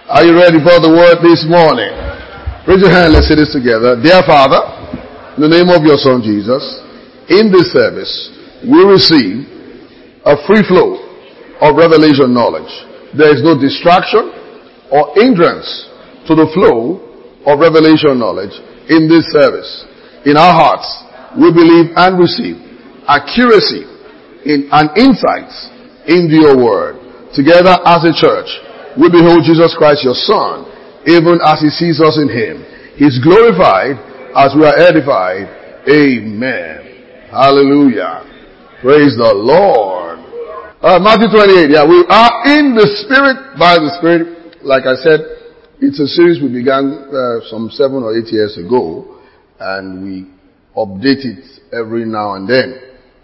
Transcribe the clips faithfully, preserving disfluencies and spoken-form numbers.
Are you ready for the word this morning? Raise your hand, let's say this together. Dear Father, in the name of your Son Jesus, in this service, we receive a free flow of revelation knowledge. There is no distraction or hindrance to the flow of revelation knowledge in this service. In our hearts, we believe and receive accuracy in and insights into your word. Together as a church, we behold Jesus Christ, your Son, even as he sees us in him. He's glorified as we are edified. Amen. Hallelujah. Praise the Lord. Uh, Matthew twenty-eight. Yeah, we are in the Spirit, by the Spirit. Like I said, it's a series we began uh, some seven or eight years ago, and we update it every now and then.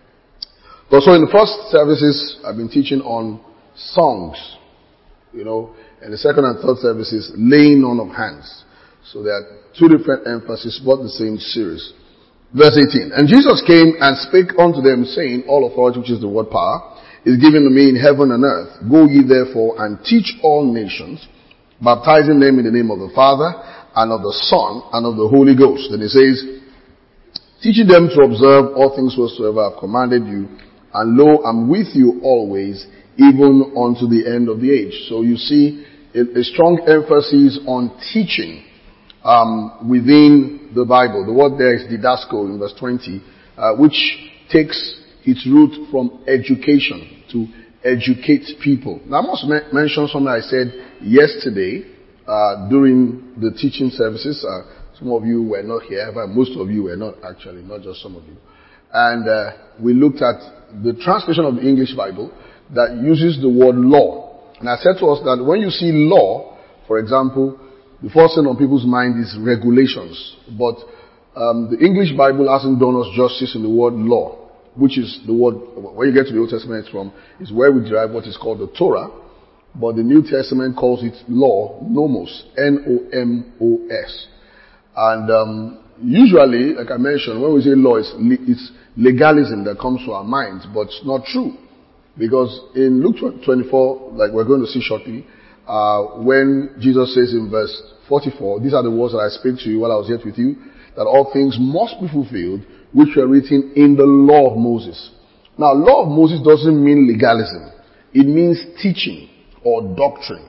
But so in the first services, I've been teaching on songs, you know, and the second and third services, laying on of hands. So there are two different emphases, but the same series. Verse eighteen. And Jesus came and spake unto them, saying, all authority, which is the word power, is given to me in heaven and earth. Go ye therefore and teach all nations, baptizing them in the name of the Father, and of the Son, and of the Holy Ghost. Then he says, teaching them to observe all things whatsoever I have commanded you, and lo, I'm with you always, even unto the end of the age. So you see a, a strong emphasis on teaching um, within the Bible. The word there is didasko in verse twenty, uh, which takes its root from education, to educate people. Now I must me- mention something I said yesterday uh, during the teaching services. Uh, some of you were not here, but most of you were not, actually, not just some of you. And uh, we looked at the translation of the English Bible that uses the word law. And I said to us that when you see law, for example, the first thing on people's mind is regulations. But um, the English Bible hasn't done us justice in the word law, which is the word, where you get to the Old Testament from, is where we derive what is called the Torah. But the New Testament calls it law, nomos, N O M O S. And um, usually, like I mentioned, when we say law, it's, it's legalism that comes to our minds, but it's not true. Because in Luke twenty-four, like we're going to see shortly, uh, when Jesus says in verse forty-four, these are the words that I spake to you while I was yet with you, that all things must be fulfilled, which were written in the law of Moses. Now, law of Moses doesn't mean legalism. It means teaching or doctrine.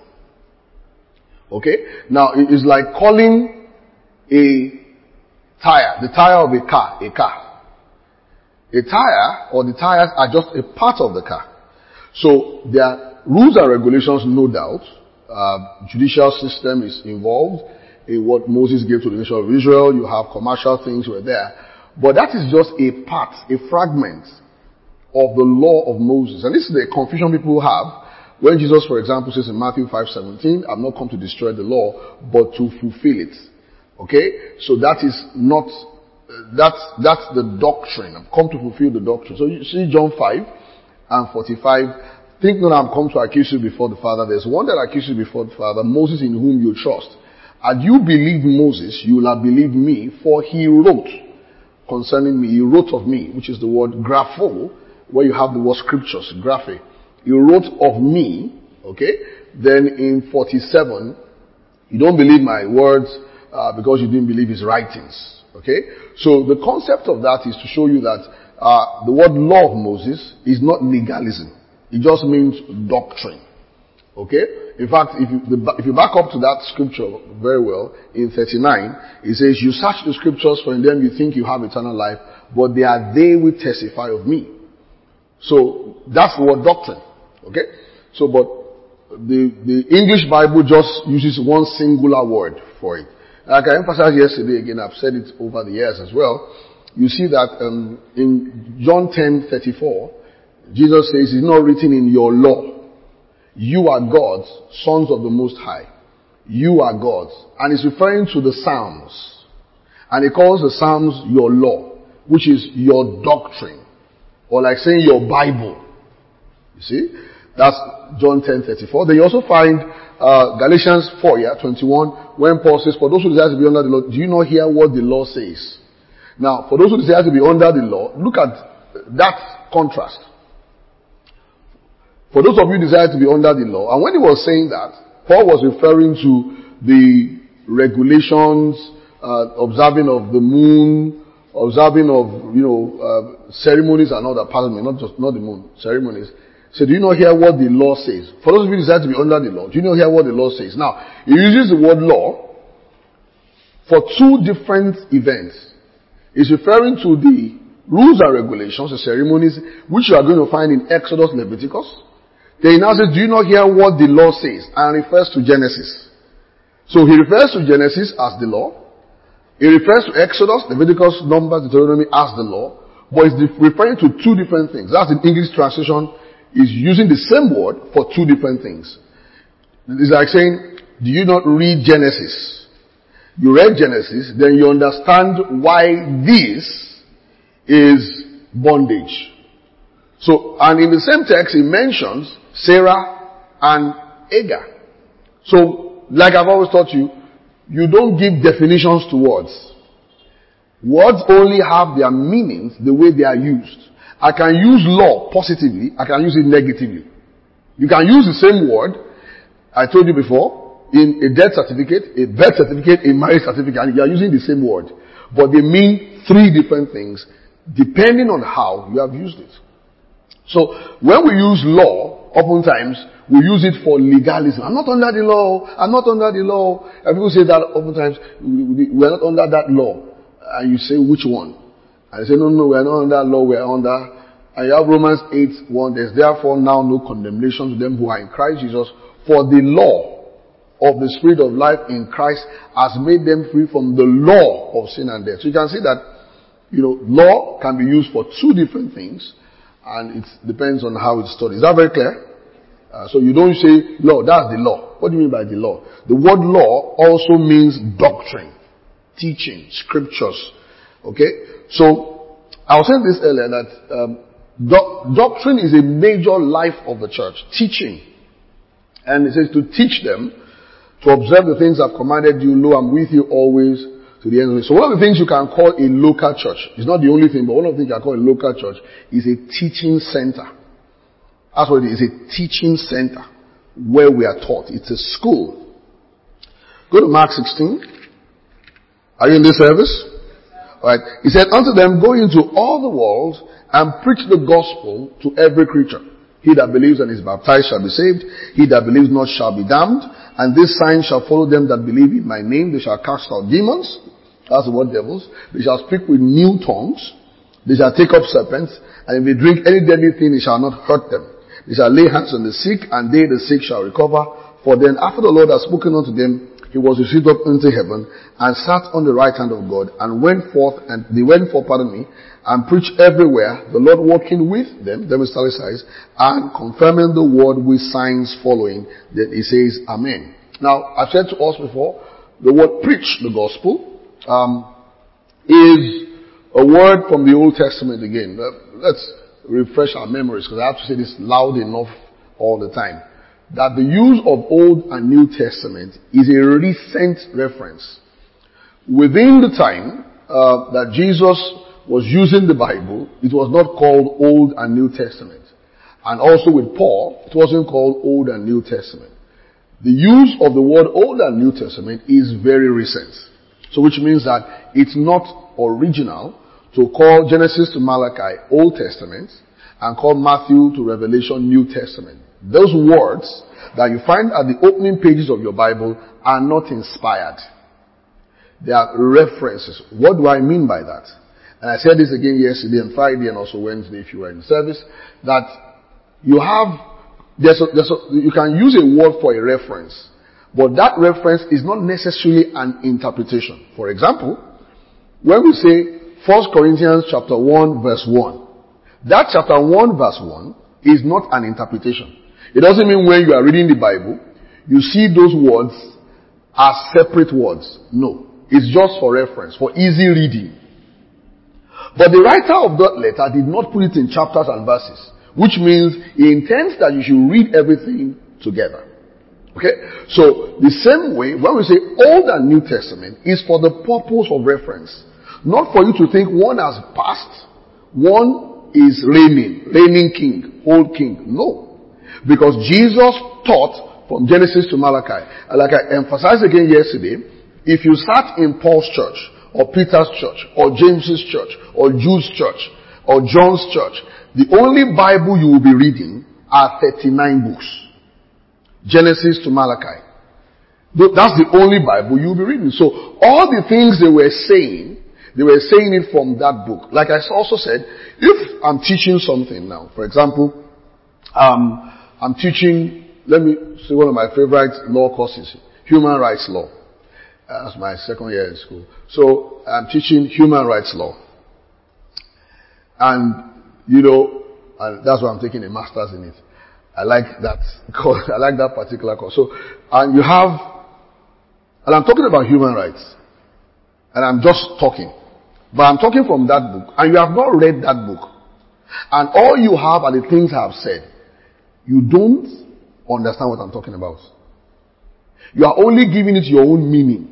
Okay? Now, it is like calling a tire, the tire of a car, a car. A tire or the tires are just a part of the car. So there are rules and regulations, no doubt. Uh, judicial system is involved in what Moses gave to the nation of Israel. You have commercial things were there. But that is just a part, a fragment of the law of Moses. And this is the confusion people have when Jesus, for example, says in Matthew five seventeen, I've not come to destroy the law, but to fulfill it. Okay? So that is not, uh, that's, that's the doctrine. I've come to fulfill the doctrine. So you see John five and forty-five, think not I'm come to accuse you before the Father. There's one that accuses you before the Father, Moses, in whom you trust. Had you believed Moses, you will have believed me, for he wrote concerning me. He wrote of me, which is the word grapho, where you have the word scriptures, graphe. He wrote of me, okay? Then in forty-seven, you don't believe my words uh, because you didn't believe his writings, okay? So the concept of that is to show you that Uh, the word law of Moses is not legalism. It just means doctrine. Okay? In fact, if you, the, if you back up to that scripture very well, in thirty-nine, it says, you search the scriptures, for in them you think you have eternal life, but they are they which testify of me. So, that's the word doctrine. Okay? So, but the, the English Bible just uses one singular word for it. Like I emphasized yesterday, again, I've said it over the years as well. You see that um, in John ten thirty-four, Jesus says, it's not written in your law. You are God's, sons of the Most High. You are God's. And it's referring to the Psalms. And he calls the Psalms your law, which is your doctrine. Or like saying your Bible. You see? That's John ten thirty-four. Then you also find uh, Galatians four, yeah, twenty-one, when Paul says, for those who desire to be under the law, do you not hear what the law says? Now, for those who desire to be under the law, look at that contrast. For those of you who desire to be under the law, and when he was saying that, Paul was referring to the regulations, uh, observing of the moon, observing of, you know, uh, ceremonies and all that. Pardon me, not just, not the moon, ceremonies. So do you not hear what the law says? For those of you who decide to be under the law, do you not hear what the law says? Now, he uses the word law for two different events. He's referring to the rules and regulations, the ceremonies, which you are going to find in Exodus, Leviticus. Then he now says, do you not hear what the law says? And refers to Genesis. So he refers to Genesis as the law. He refers to Exodus, Leviticus, Numbers, Deuteronomy as the law. But he's referring to two different things. That's the English translation. Is using the same word for two different things. It's like saying, do you not read Genesis? You read Genesis, then you understand why this is bondage. So, and in the same text, he mentions Sarah and Hagar. So, like I've always taught you, you don't give definitions to words. Words only have their meanings the way they are used. I can use law positively, I can use it negatively. You can use the same word, I told you before, in a death certificate, a birth certificate, a marriage certificate, and you are using the same word. But they mean three different things, depending on how you have used it. So, when we use law, oftentimes, we use it for legalism. I'm not under the law, I'm not under the law. And people say that oftentimes, we are not under that law. And you say, which one? And they say, no, no, we are not under law, we are under. And you have Romans eight one, there's therefore now no condemnation to them who are in Christ Jesus, for the law of the Spirit of life in Christ has made them free from the law of sin and death. So you can see that, you know, law can be used for two different things, and it depends on how it's studied. Is that very clear? Uh, so you don't say, law, that's the law. What do you mean by the law? The word law also means doctrine, teaching, scriptures. Okay? So, I was saying this earlier that um, do- doctrine is a major life of the church. Teaching. And it says to teach them, to observe the things I've commanded you, lo, I'm with you always to the end of it. So one of the things you can call a local church, it's not the only thing, but one of the things you can call a local church is a teaching center. That's what it is, a teaching center where we are taught. It's a school. Go to Mark sixteen. Are you in this service? Alright. He said, unto them, go into all the world and preach the gospel to every creature. He that believes and is baptized shall be saved. He that believes not shall be damned. And this sign shall follow them that believe in my name. They shall cast out demons. That's the word devils. They shall speak with new tongues. They shall take up serpents. And if they drink any deadly thing, it shall not hurt them. They shall lay hands on the sick, and they, the sick, shall recover. For then, after the Lord had spoken unto them, he was received up into heaven, and sat on the right hand of God, and went forth, and they went forth, pardon me, and preached everywhere, the Lord walking with them, them italicized, and confirming the word with signs following. Then he says, Amen. Now, I've said to us before, the word preach the gospel, um, is a word from the Old Testament again. Let's refresh our memories, because I have to say this loud enough all the time. That the use of Old and New Testament is a recent reference. Within the time uh, that Jesus was using the Bible, it was not called Old and New Testament. And also with Paul, it wasn't called Old and New Testament. The use of the word Old and New Testament is very recent. So which means that it's not original to call Genesis to Malachi Old Testament and call Matthew to Revelation New Testament. Those words that you find at the opening pages of your Bible are not inspired. They are references. What do I mean by that? And I said this again yesterday and Friday and also Wednesday if you were in service, that you have, there's a, there's a, you can use a word for a reference, but that reference is not necessarily an interpretation. For example, when we say First Corinthians chapter one verse one, that chapter one verse one is not an interpretation. It doesn't mean when you are reading the Bible, you see those words as separate words. No. It's just for reference, for easy reading. But the writer of that letter did not put it in chapters and verses, which means he intends that you should read everything together. Okay? So, the same way, when we say Old and New Testament, is for the purpose of reference. Not for you to think one has passed, one is reigning, reigning king, old king. No. Because Jesus taught from Genesis to Malachi. Like I emphasized again yesterday, if you sat in Paul's church, or Peter's church, or James's church, or Jude's church, or John's church, the only Bible you will be reading are thirty-nine books. Genesis to Malachi. That's the only Bible you'll be reading. So all the things they were saying, they were saying it from that book. Like I also said, if I'm teaching something now, for example, um, I'm teaching, let me say one of my favorite law courses, human rights law. Uh, that's my second year in school. So I'm teaching human rights law. And, you know, and that's why I'm taking a master's in it. I like that course. I like that particular course. So, and you have, and I'm talking about human rights. And I'm just talking. But I'm talking from that book. And you have not read that book. And all you have are the things I have said. You don't understand what I'm talking about. You are only giving it your own meaning.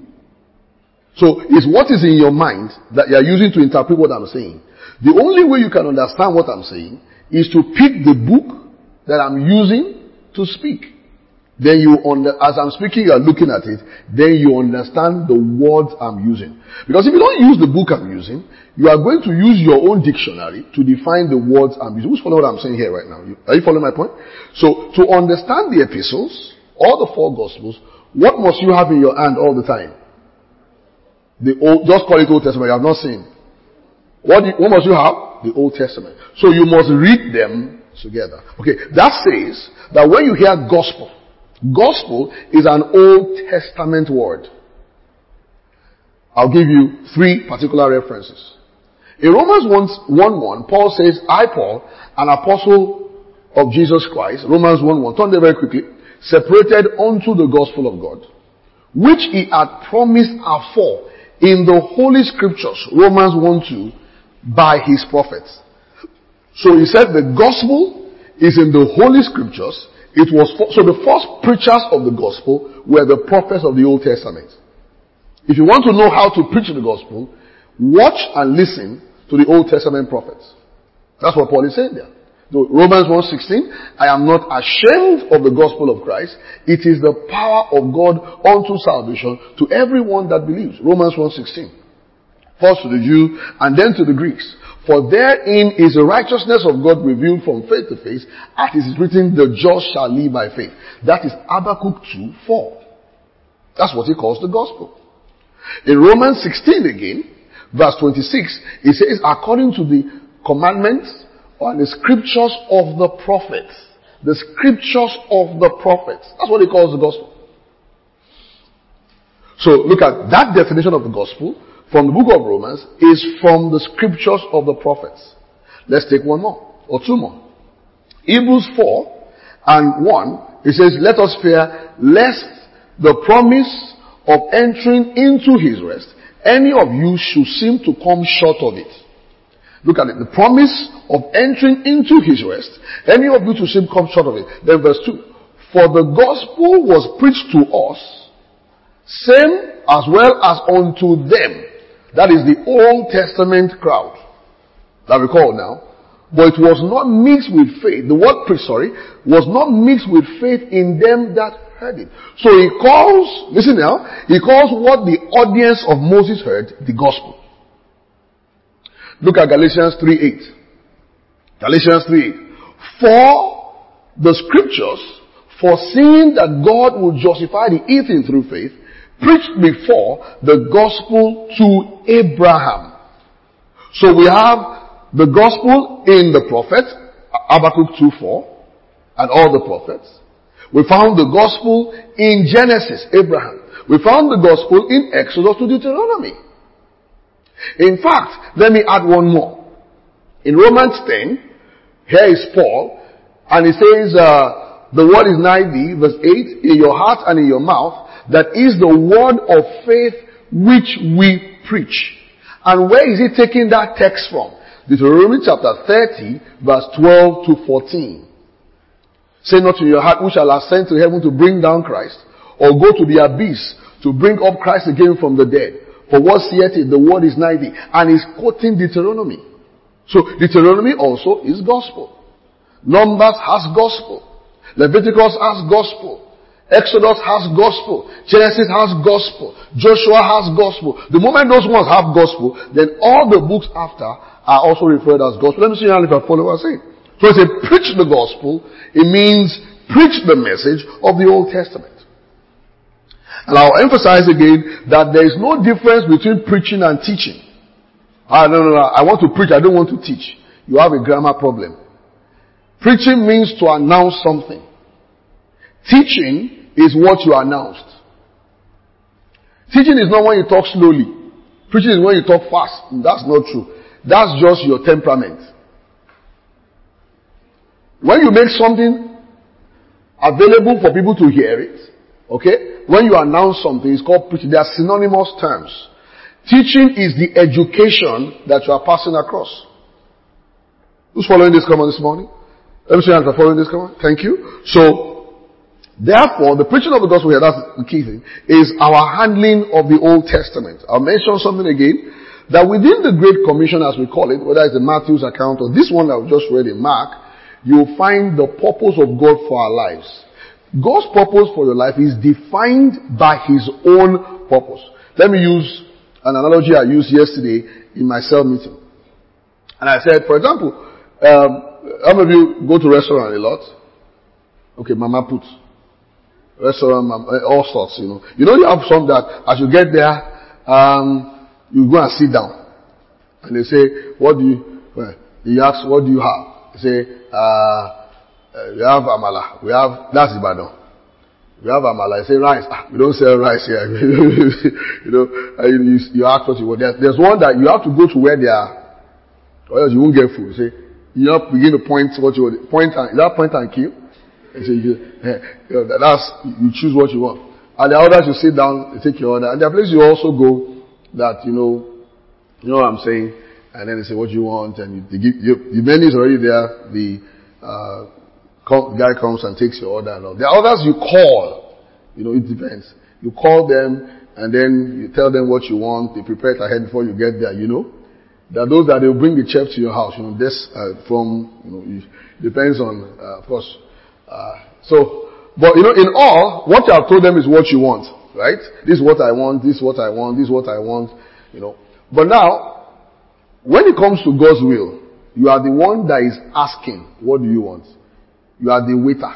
So it's what is in your mind that you are using to interpret what I'm saying. The only way you can understand what I'm saying is to pick the book that I'm using to speak. Then you, under, as I'm speaking, you are looking at it, then you understand the words I'm using. Because if you don't use the book I'm using, you are going to use your own dictionary to define the words I'm using. Who's following what I'm saying here right now? Are you following my point? So, to understand the epistles, or the four gospels, what must you have in your hand all the time? The old, just call it Old Testament. You have not seen. What, do you, what must you have? The Old Testament. So you must read them together. Okay, that says that when you hear gospel, gospel is an Old Testament word. I'll give you three particular references. In Romans one one, Paul says, I, Paul, an apostle of Jesus Christ, Romans one one, turn there very quickly, separated unto the gospel of God, which he had promised afore in the Holy Scriptures, Romans one two, by his prophets. So he said the gospel is in the Holy Scriptures. It was for, so the first preachers of the gospel were the prophets of the Old Testament. If you want to know how to preach the gospel, watch and listen to the Old Testament prophets. That's what Paul is saying there. So Romans one sixteen, I am not ashamed of the gospel of Christ. It is the power of God unto salvation to everyone that believes. Romans one sixteen. First to the Jew and then to the Greeks. For therein is the righteousness of God revealed from faith to faith, as it is written, the just shall live by faith. That is Habakkuk two four. That's what he calls the gospel. In Romans sixteen again, verse twenty-six, it says, according to the commandments or the scriptures of the prophets. The scriptures of the prophets. That's what he calls the gospel. So look at that definition of the gospel from the book of Romans is from the scriptures of the prophets. Let's take one more or two more. Hebrews four and one, it says, let us fear lest the promise of entering into his rest, any of you should seem to come short of it. Look at it. The promise of entering into his rest. Any of you to seem come short of it. Then verse two. For the gospel was preached to us, same as well as unto them. That is the Old Testament crowd. That we call now. But it was not mixed with faith. The word preach, sorry, was not mixed with faith in them that heard it. So he calls, listen now, he calls what the audience of Moses heard the gospel. Look at Galatians three eight. Galatians three eight. For the scriptures, foreseeing that God would justify the heathen through faith, preached before the gospel to Abraham. So we have the gospel in the prophets, Habakkuk two four, and all the prophets. We found the gospel in Genesis, Abraham. We found the gospel in Exodus to Deuteronomy. In fact, let me add one more. In Romans ten, here is Paul, and he says, uh, the word is nigh thee, verse eight, in your heart and in your mouth, that is the word of faith which we preach. And where is he taking that text from? Deuteronomy chapter thirty, verse twelve to fourteen. Say not in your heart, who shall ascend to heaven to bring down Christ, or go to the abyss to bring up Christ again from the dead. For what saith it? The word is nigh thee. And he's quoting Deuteronomy. So Deuteronomy also is gospel. Numbers has gospel. Leviticus has gospel. Exodus has gospel. Genesis has gospel. Joshua has gospel. The moment those ones have gospel, then all the books after are also referred as gospel. Let me see how if I follow what I'm saying. So I say preach the gospel. It means preach the message of the Old Testament. And I'll emphasize again that there is no difference between preaching and teaching. Ah, no, no, no. I want to preach. I don't want to teach. You have a grammar problem. Preaching means to announce something. Teaching is what you announced. Teaching is not when you talk slowly. Preaching is when you talk fast. That's not true. That's just your temperament. When you make something available for people to hear it, okay? When you announce something, it's called preaching. They are synonymous terms. Teaching is the education that you are passing across. Who's following this command this morning? Let me see if you're following this command. Thank you. So, therefore, the preaching of the gospel here, that's the key thing, is our handling of the Old Testament. I'll mention something again, that within the Great Commission, as we call it, whether it's the Matthew's account or this one that I've just read in Mark, you'll find the purpose of God for our lives. God's purpose for your life is defined by His own purpose. Let me use an analogy I used yesterday in my cell meeting. And I said, for example, um, how many of you go to restaurant a lot? Okay, Mama Put. Restaurant, mama, all sorts, you know. You know you have some that as you get there, um, you go and sit down. And they say, what do you, well, you ask, what do you have? They say, uh, Uh, we have amala. We have, that's Ibadan. We have amala. I say rice. Ah, we don't sell rice here. you know, you, you, you ask what you want. There's, there's one that you have to go to where they are, or else you won't get food. You say, you have to begin to point what you want. Point and, is that point and kill? You say, you, eh, you know, that's, you choose what you want. And the others, you sit down, you take your order. And there are places you also go that, you know, you know what I'm saying? And then they say what you want, and you, they give, you, the menu is already there. The, uh, The guy comes and takes your order and all. There are others you call. You know, it depends. You call them and then you tell them what you want. They prepare it ahead before you get there, you know. There are those that they'll bring the chef to your house, you know, this, uh, from, you know, it depends on, uh, of course. Uh, so, but you know, in all, what you have told them is what you want, right? This is what I want, this is what I want, this is what I want, you know. But now, when it comes to God's will, you are the one that is asking, what do you want? You are the waiter.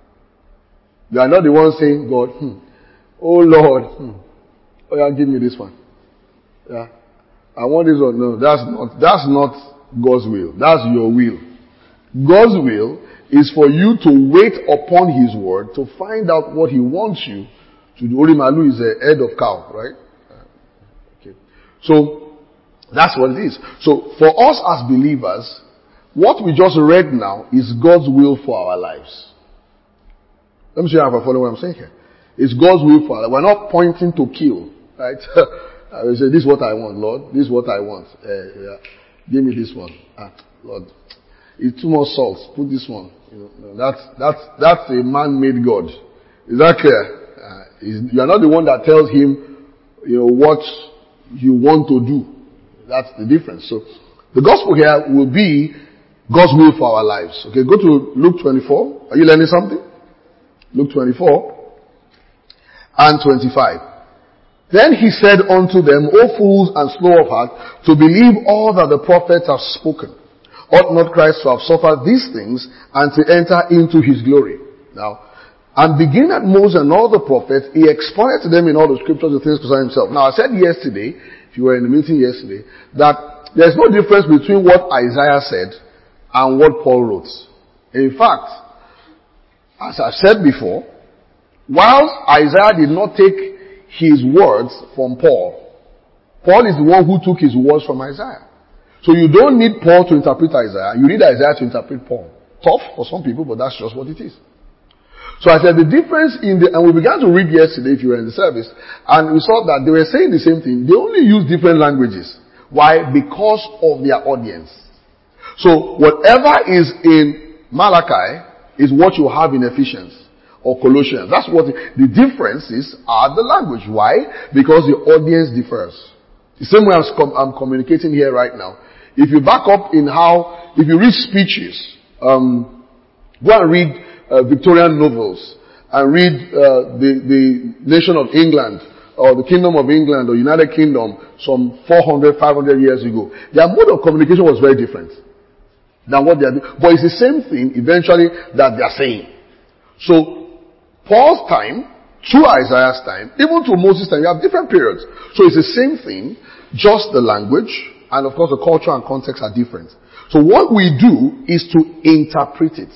You are not the one saying, God, hmm, oh Lord, hmm, oh yeah, give me this one. Yeah, I want this one. No, that's not, that's not God's will. That's your will. God's will is for you to wait upon His word to find out what He wants you to do. Orimalu is a head of cow, right? Okay. So, that's what it is. So, for us as believers, what we just read now is God's will for our lives. Let me see if I follow what I'm saying here. It's God's will for our lives. We're not pointing to kill, right? I will say, this is what I want, Lord. This is what I want. Uh, yeah. Give me this one. Ah, Lord. It's too much salt. Put this one. You know, no, that's, that's, that's a man-made God. Is that clear? Uh, you are not the one that tells Him, you know, what you want to do. That's the difference. So, the gospel here will be God's will for our lives. Okay, go to Luke twenty-four. Are you learning something? Luke twenty-four and twenty-five. Then He said unto them, O fools and slow of heart, to believe all that the prophets have spoken. Ought not Christ to have suffered these things and to enter into His glory? Now, and beginning at Moses and all the prophets, He expounded to them in all the scriptures the things concerning Himself. Now, I said yesterday, if you were in the meeting yesterday, that there's no difference between what Isaiah said and what Paul wrote. In fact, as I've said before, whilst Isaiah did not take his words from Paul, Paul is the one who took his words from Isaiah. So you don't need Paul to interpret Isaiah. You need Isaiah to interpret Paul. Tough for some people, but that's just what it is. So I said the difference in the, and we began to read yesterday if you were in the service, and we saw that they were saying the same thing. They only use different languages. Why? Because of their audience. So whatever is in Malachi is what you have in Ephesians or Colossians. That's what the, the differences are the language. Why? Because the audience differs. The same way I'm, I'm communicating here right now. If you back up in how, if you read speeches, um, go and read uh, Victorian novels and read uh, the, the nation of England or the kingdom of England or United Kingdom some four hundred, five hundred years ago, their mode of communication was very different than what they are doing. But it's the same thing eventually that they are saying. So Paul's time, through Isaiah's time, even to Moses' time, you have different periods. So it's the same thing, just the language, and of course the culture and context are different. So what we do is to interpret it.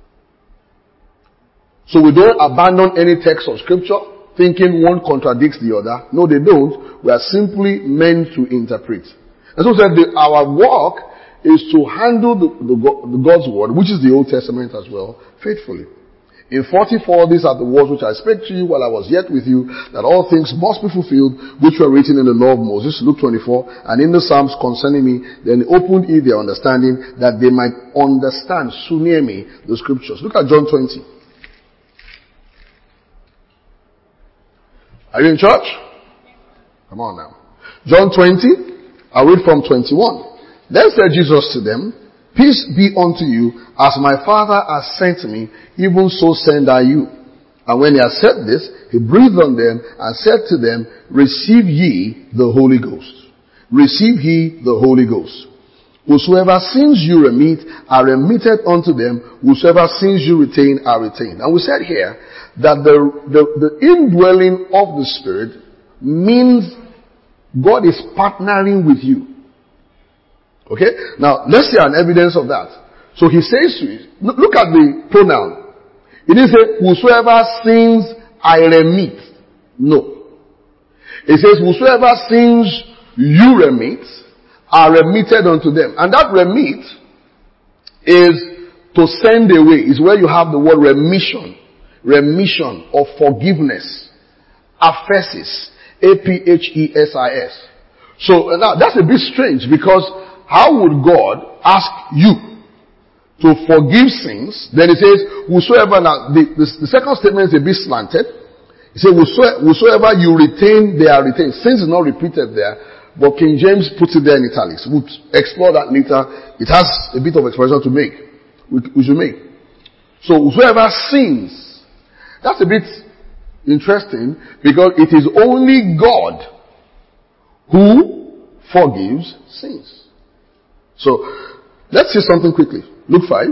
So we don't abandon any text of scripture thinking one contradicts the other. No, they don't. We are simply meant to interpret. And so said the, our work is to handle the, the, the God's word, which is the Old Testament as well, faithfully. In forty-four, these are the words which I spake to you while I was yet with you, that all things must be fulfilled, which were written in the law of Moses, Luke twenty-four, and in the Psalms concerning me. Then opened ye their understanding, that they might understand, so near me, the scriptures. Look at John twenty. Are you in church? Come on now. John twenty, I read from twenty-one. Then said Jesus to them, peace be unto you, as my Father has sent me, even so send I you. And when he had said this, he breathed on them and said to them, receive ye the Holy Ghost. Receive ye the Holy Ghost. Whosoever sins you remit are remitted unto them. Whosoever sins you retain are retained. And we said here that the, the, the indwelling of the Spirit means God is partnering with you. Okay? Now, let's see an evidence of that. So he says to you, look at the pronoun. He didn't say, whosoever sins I remit. No. It says, whosoever sins you remit are remitted unto them. And that remit is to send away. Is where you have the word remission. Remission or forgiveness. Aphesis. A P H E S I S. So now that's a bit strange, because how would God ask you to forgive sins? Then it says, whosoever, now the, the, the second statement is a bit slanted. It says, whosoever, whosoever you retain, they are retained. Sins is not repeated there, but King James puts it there in italics. We'll explore that later. It has a bit of expression to make. We, we should make. So whosoever sins, that's a bit interesting, because it is only God who forgives sins. So, let's see something quickly. Luke five.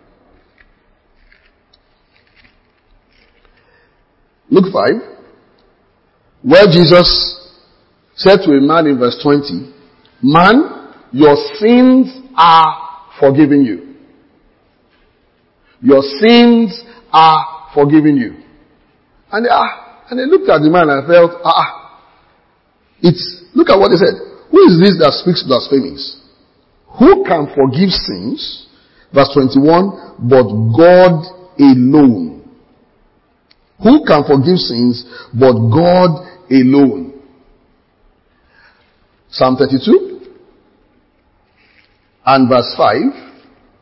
Luke five, where Jesus said to a man in verse twenty, man, your sins are forgiven you. Your sins are forgiven you. And they, ah, and they looked at the man and felt, ah, it's, look at what they said. Who is this that speaks blasphemies? Who can forgive sins? Verse twenty-one, but God alone. Who can forgive sins but God alone? Psalm thirty-two and verse five.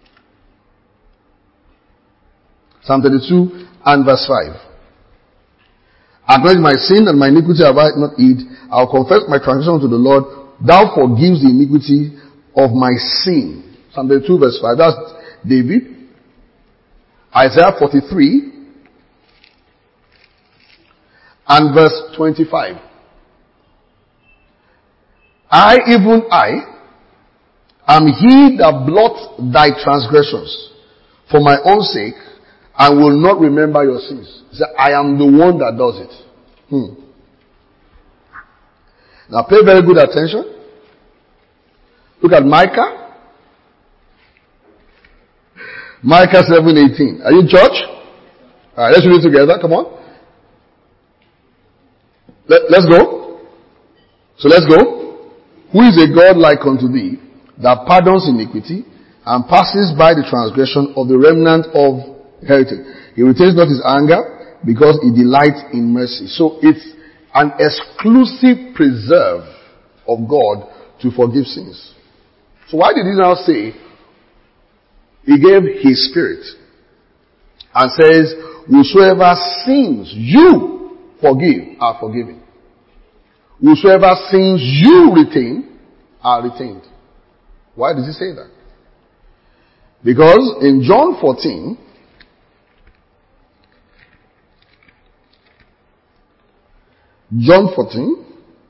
Psalm thirty-two and verse five. Acknowledge my sin and my iniquity have I not hid. I'll confess my transgression to the Lord. Thou forgives the iniquity of my sin. Psalm thirty-two verse five. That's David. Isaiah forty-three and verse twenty-five. I, even I, am he that blot thy transgressions for my own sake, and will not remember your sins. He said, I am the one that does it. Hmm. Now pay very good attention. Look at Micah. Micah seven eighteen. Are you in church? Alright, let's read it together. Come on. Let, let's go. So let's go. Who is a God like unto thee, that pardons iniquity, and passes by the transgression of the remnant of heritage? He retains not his anger, because he delights in mercy. So it's an exclusive preserve of God to forgive sins. So why did he now say, he gave his spirit, and says, whosoever sins you forgive are forgiven. Whosoever sins you retain are retained. Why does he say that? Because in John fourteen, John fourteen.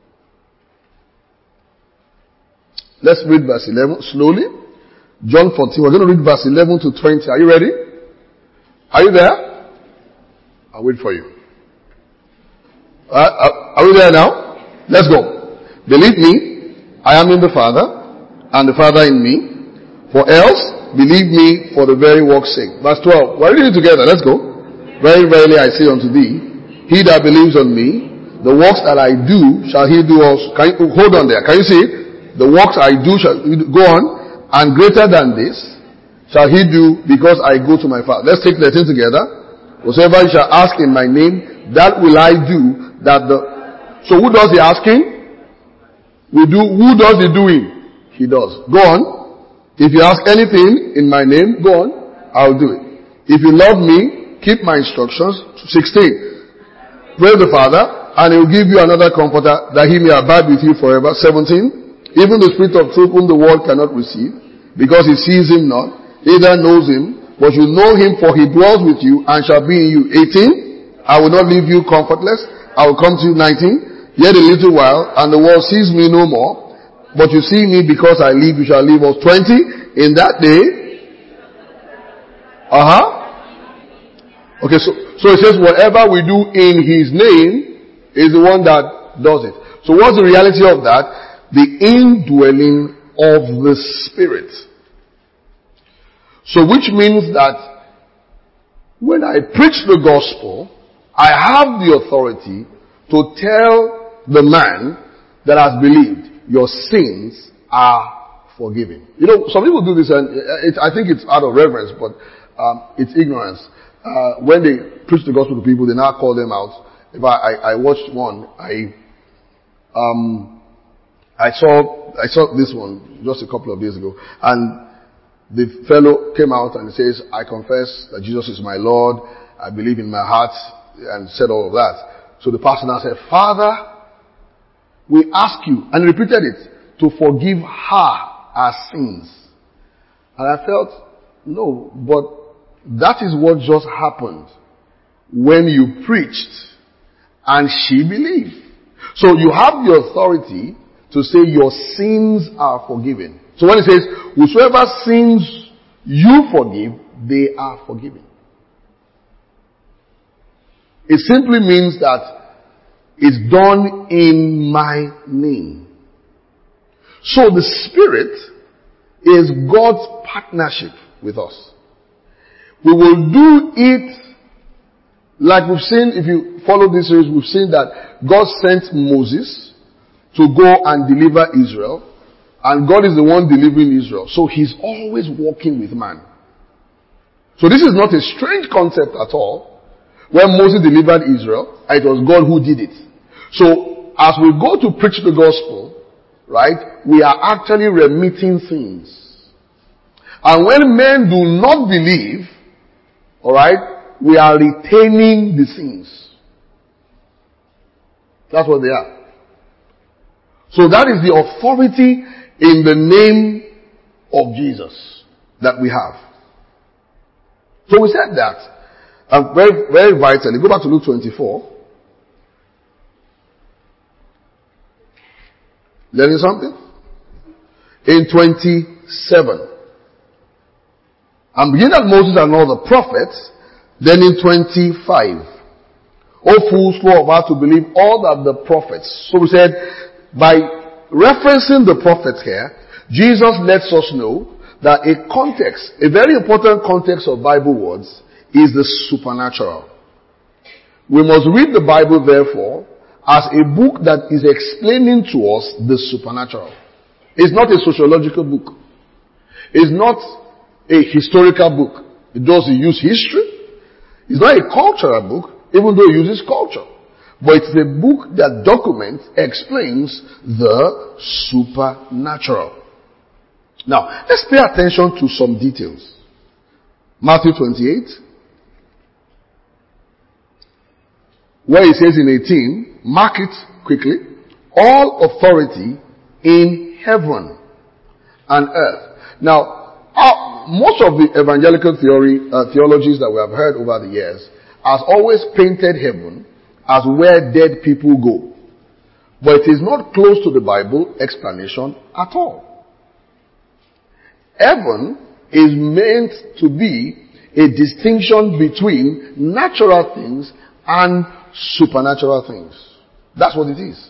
Let's read verse eleven slowly. John fourteen. We're going to read verse eleven to twenty. Are you ready? Are you there? I'll wait for you. Uh, are, are we there now? Let's go. Believe me, I am in the Father, and the Father in me. For else, believe me for the very work's sake. Verse twelve. We're reading it together. Let's go. Very verily I say unto thee, he that believes on me, the works that I do shall he do also. Can you hold on there? Can you see? The works I do shall go on, and greater than this shall he do, because I go to my Father. Let's take the thing together. Whatsoever you shall ask in my name, that will I do. That the so who does the asking? We do. Who does the doing? He does. Go on. If you ask anything in my name, go on. I'll do it. If you love me, keep my instructions. sixteen. Pray the Father, and he will give you another comforter, that he may abide with you forever. seventeen. Even the Spirit of truth, whom the world cannot receive, because he sees him not, neither knows him, but you know him, for he dwells with you and shall be in you. eighteen. I will not leave you comfortless. I will come to you. nineteen. Yet a little while, and the world sees me no more. But you see me, because I live, you shall live also. twenty. In that day. Uh-huh. Okay, so, so it says whatever we do in his name is the one that does it. So what's the reality of that? The indwelling of the Spirit. So which means that when I preach the gospel, I have the authority to tell the man that has believed, your sins are forgiven. You know, some people do this, and it, I think it's out of reverence, but um, it's ignorance. Uh, when they preach the gospel to people, they now call them out. If I, I, I watched one, I um, I saw I saw this one just a couple of days ago, and the fellow came out and says, "I confess that Jesus is my Lord. I believe in my heart," and said all of that. So the pastor now said, "Father, we ask you," and repeated it, "to forgive her our sins." And I felt, no, but that is what just happened when you preached and she believed. So you have the authority to say your sins are forgiven. So when it says, whosoever sins you forgive, they are forgiven. It simply means that it's done in my name. So the Spirit is God's partnership with us. We will do it like we've seen, if you follow this series, we've seen that God sent Moses to go and deliver Israel, and God is the one delivering Israel. So he's always walking with man. So this is not a strange concept at all. When Moses delivered Israel, it was God who did it. So as we go to preach the gospel, right, we are actually remitting sins. And when men do not believe, alright, we are retaining the sins. That's what they are. So that is the authority in the name of Jesus that we have. So we said that. And very, very vitally, go back to Luke twenty-four. Learning something? In twenty-seven. And beginning at Moses and all the prophets, then in twenty-five. O fools, slow of heart to believe all that the prophets. So we said, by referencing the prophets here, Jesus lets us know that a context, a very important context of Bible words is the supernatural. We must read the Bible, therefore, as a book that is explaining to us the supernatural. It's not a sociological book. It's not a historical book. It doesn't use history. It's not a cultural book, even though it uses culture. But it's a book that documents, explains the supernatural. Now, let's pay attention to some details. Matthew twenty-eight, where it says in eighteen, mark it quickly, all authority in heaven and earth. Now, uh, most of the evangelical theory, uh, theologies that we have heard over the years has always painted heaven as where dead people go. But it is not close to the Bible explanation at all. Heaven is meant to be a distinction between natural things and supernatural things. That's what it is.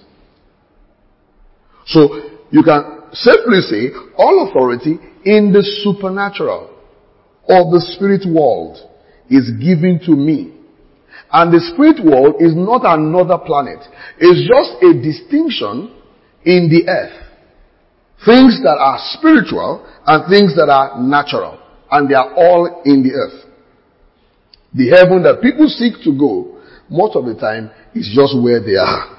So, you can simply say, all authority in the supernatural or the spirit world is given to me. And the spirit world is not another planet. It's just a distinction in the earth. Things that are spiritual and things that are natural. And they are all in the earth. The heaven that people seek to go, most of the time, is just where they are.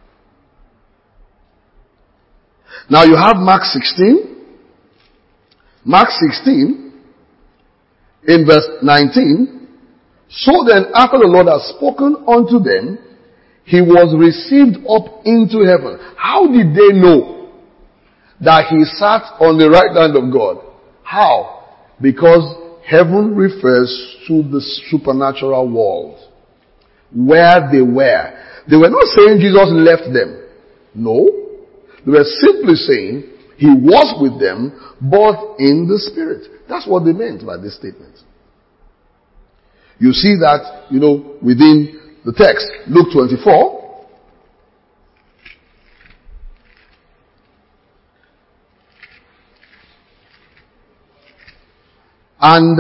Now you have Mark sixteen. Mark sixteen, in verse nineteen. So then, after the Lord had spoken unto them, he was received up into heaven. How did they know that he sat on the right hand of God? How? Because heaven refers to the supernatural world. Where they were. They were not saying Jesus left them. No. They were simply saying he was with them, but in the spirit. That's what they meant by this statement. You see that, you know, within the text. Luke twenty-four. And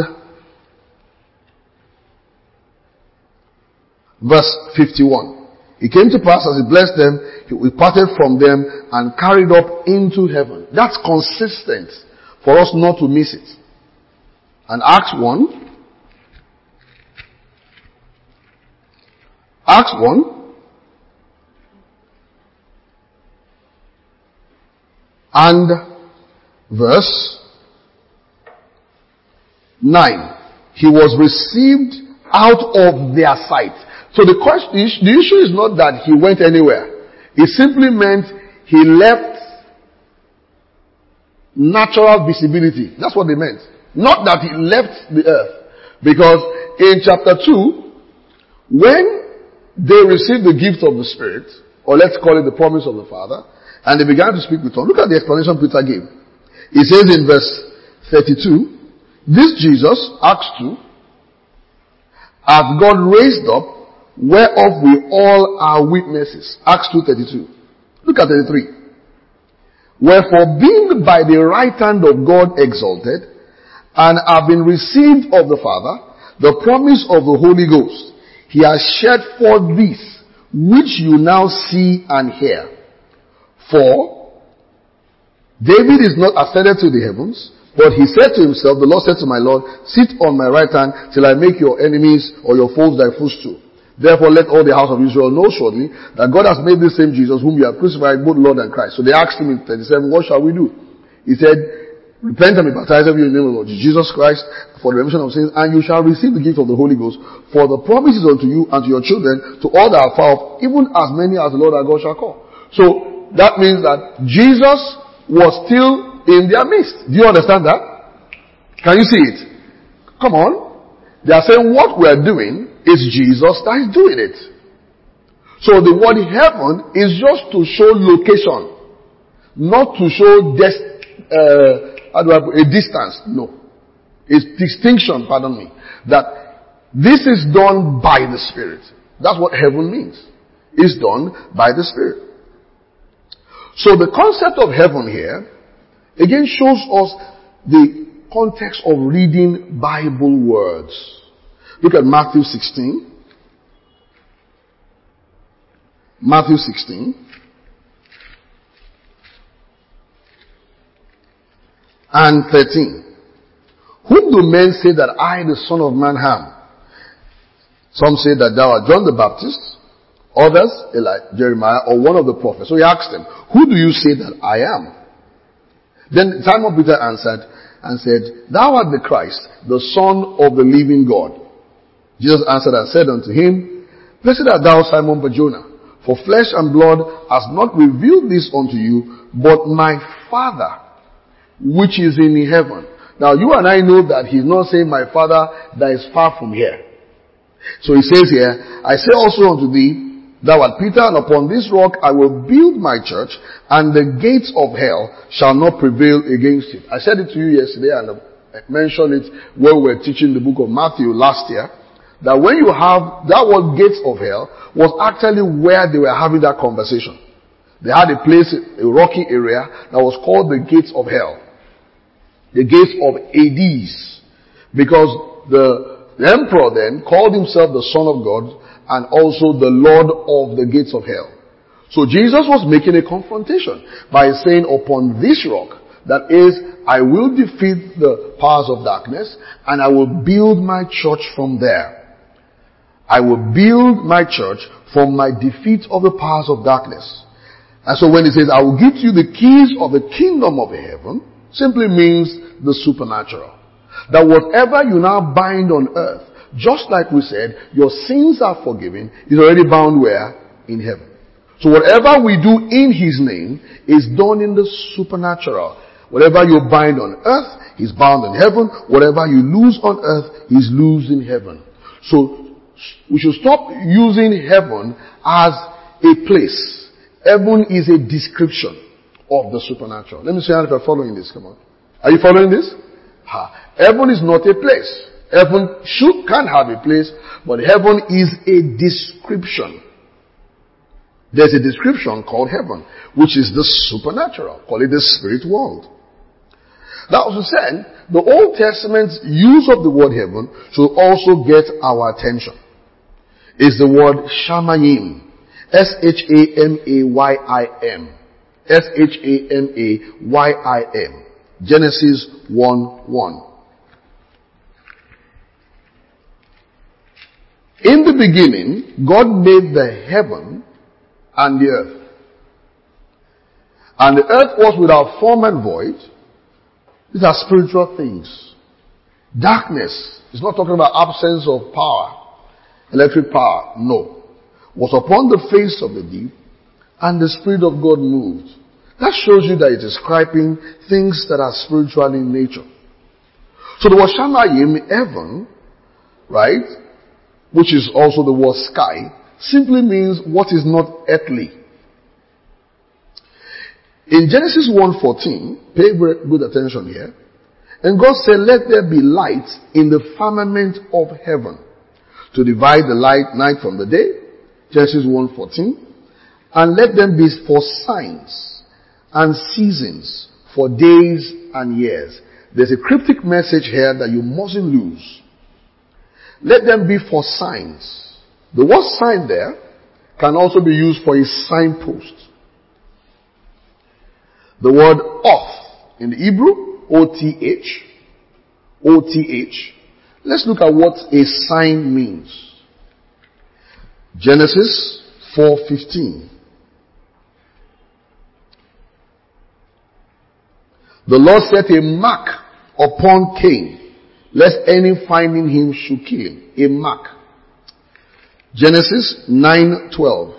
verse fifty-one. It came to pass as he blessed them, he parted from them and carried up into heaven. That's consistent for us not to miss it. And Acts one. Acts one. And verse nine. He was received out of their sight. So the question, the issue is not that he went anywhere. It simply meant he left natural visibility. That's what they meant. Not that he left the earth. Because in chapter two, when they received the gift of the Spirit, or let's call it the promise of the Father, and they began to speak with tongues. Look at the explanation Peter gave. He says in verse thirty-two, this Jesus, Acts two, hath God raised up, whereof we all are witnesses. Acts two thirty-two. Look at thirty-three. Wherefore, being by the right hand of God exalted, and have been received of the Father, the promise of the Holy Ghost, he has shed forth this, which you now see and hear. For David is not ascended to the heavens, but he said to himself, the Lord said to my Lord, sit on my right hand till I make your enemies or your foes thy footstool. Therefore let all the house of Israel know shortly that God has made this same Jesus whom you have crucified, both Lord and Christ. So they asked him in thirty-seven, what shall we do? He said, repent and be baptized every in the name of the Lord Jesus Christ for the remission of sins, and you shall receive the gift of the Holy Ghost. For the promises unto you and to your children, to all that are far off, even as many as the Lord our God shall call. So that means that Jesus was still in their midst. Do you understand that? Can you see it? Come on. They are saying what we are doing is Jesus that is doing it. So the word heaven is just to show location, not to show des- uh, how do I put, a distance. No. It's distinction, pardon me. That this is done by the Spirit. That's what heaven means. It's done by the Spirit. So the concept of heaven here again shows us the context of reading Bible words. Look at Matthew sixteen. Matthew sixteen. And thirteen. Whom do men say that I, the Son of Man, am? Some say that thou art John the Baptist. Others, Eli, Jeremiah, or one of the prophets. So he asked them, who do you say that I am? Then Simon Peter answered and said, thou art the Christ, the Son of the living God. Jesus answered and said unto him, blessed art thou, Simon Bar-Jonah, for flesh and blood has not revealed this unto you, but my Father, which is in heaven. Now you and I know that he's not saying my Father that is far from here. So he says here, I say also unto thee, Thou art Peter, and upon this rock I will build my church, and the gates of hell shall not prevail against it. I said it to you yesterday, and I mentioned it when we were teaching the book of Matthew last year, that when you have, that word gates of hell was actually where they were having that conversation. They had a place, a rocky area, that was called the gates of hell. The gates of Hades. Because the, the emperor then called himself the Son of God, and also the Lord of the gates of hell. So Jesus was making a confrontation by saying, upon this rock, that is, I will defeat the powers of darkness, and I will build my church from there. I will build my church from my defeat of the powers of darkness. And so when he says, I will give you the keys of the kingdom of heaven, simply means the supernatural. That whatever you now bind on earth, just like we said, your sins are forgiven, is already bound where? In heaven. So whatever we do in his name is done in the supernatural. Whatever you bind on earth is bound in heaven. Whatever you lose on earth is loosed in heaven. So we should stop using heaven as a place. Heaven is a description of the supernatural. Let me see if you're following this. Come on. Are you following this? Ha. Heaven is not a place. Heaven should, can have a place, but heaven is a description. There's a description called heaven, which is the supernatural. Call it the spirit world. That was said, the Old Testament's use of the word heaven should also get our attention. It's the word shamayim. S H A M A Y I M. S H A M A Y I M. Genesis one one. In the beginning, God made the heaven and the earth. And the earth was without form and void. These are spiritual things. Darkness is not talking about absence of power, electric power. No. Was upon the face of the deep, and the Spirit of God moved. That shows you that it is describing things that are spiritual in nature. So the word shamayim, heaven, right, which is also the word sky, simply means what is not earthly. In Genesis one fourteen, pay good attention here, and God said, let there be light in the firmament of heaven to divide the light night from the day. Genesis one fourteen. And let them be for signs and seasons, for days and years. There's a cryptic message here that you mustn't lose. Let them be for signs. The word sign there can also be used for a signpost. The word oth in the Hebrew, O T H, O T H. Let's look at what a sign means. Genesis four fifteen. The Lord set a mark upon Cain, lest any finding him should kill him. A mark. Genesis nine twelve.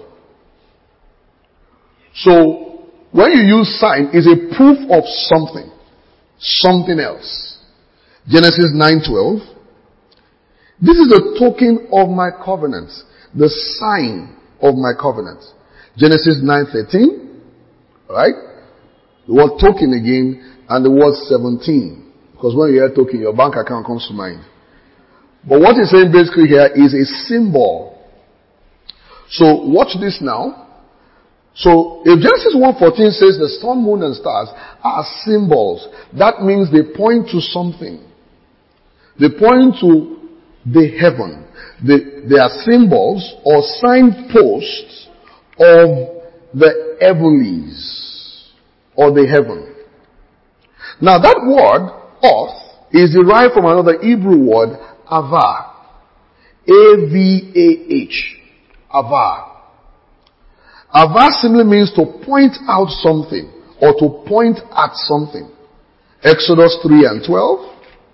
So, when you use sign, it's a proof of something. Something else. Genesis nine twelve. This is a token of my covenant. The sign of my covenant. Genesis nine thirteen. Right? The word token again, and the word seventeen. Because when you hear token, your bank account comes to mind. But what he's saying basically here is a symbol. So watch this now. So if Genesis one fourteen says the sun, moon, and stars are symbols, that means they point to something. They point to the heaven. They, they are symbols or signposts of the heavenlies or the heaven. Now that word, oth, is derived from another Hebrew word, avar. A V A H. Avar. Avar simply means to point out something or to point at something. Exodus three and twelve.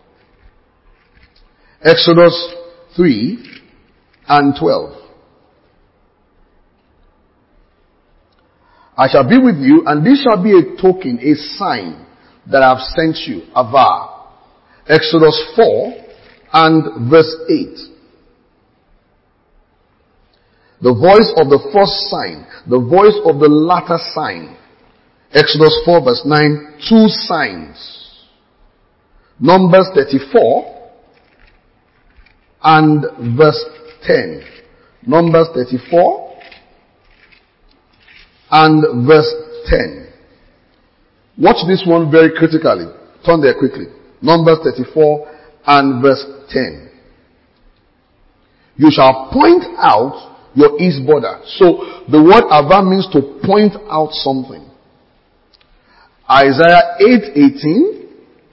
Exodus three and twelve. I shall be with you, and this shall be a token, a sign that I have sent you. Avar. Exodus four and verse eight. The voice of the first sign, the voice of the latter sign. Exodus four verse nine, two signs. Numbers thirty-four and verse ten. Numbers thirty-four and verse ten. Watch this one very critically. Turn there quickly. Numbers thirty-four and verse ten. You shall point out your east border. So the word ava means to point out something. Isaiah eight eighteen.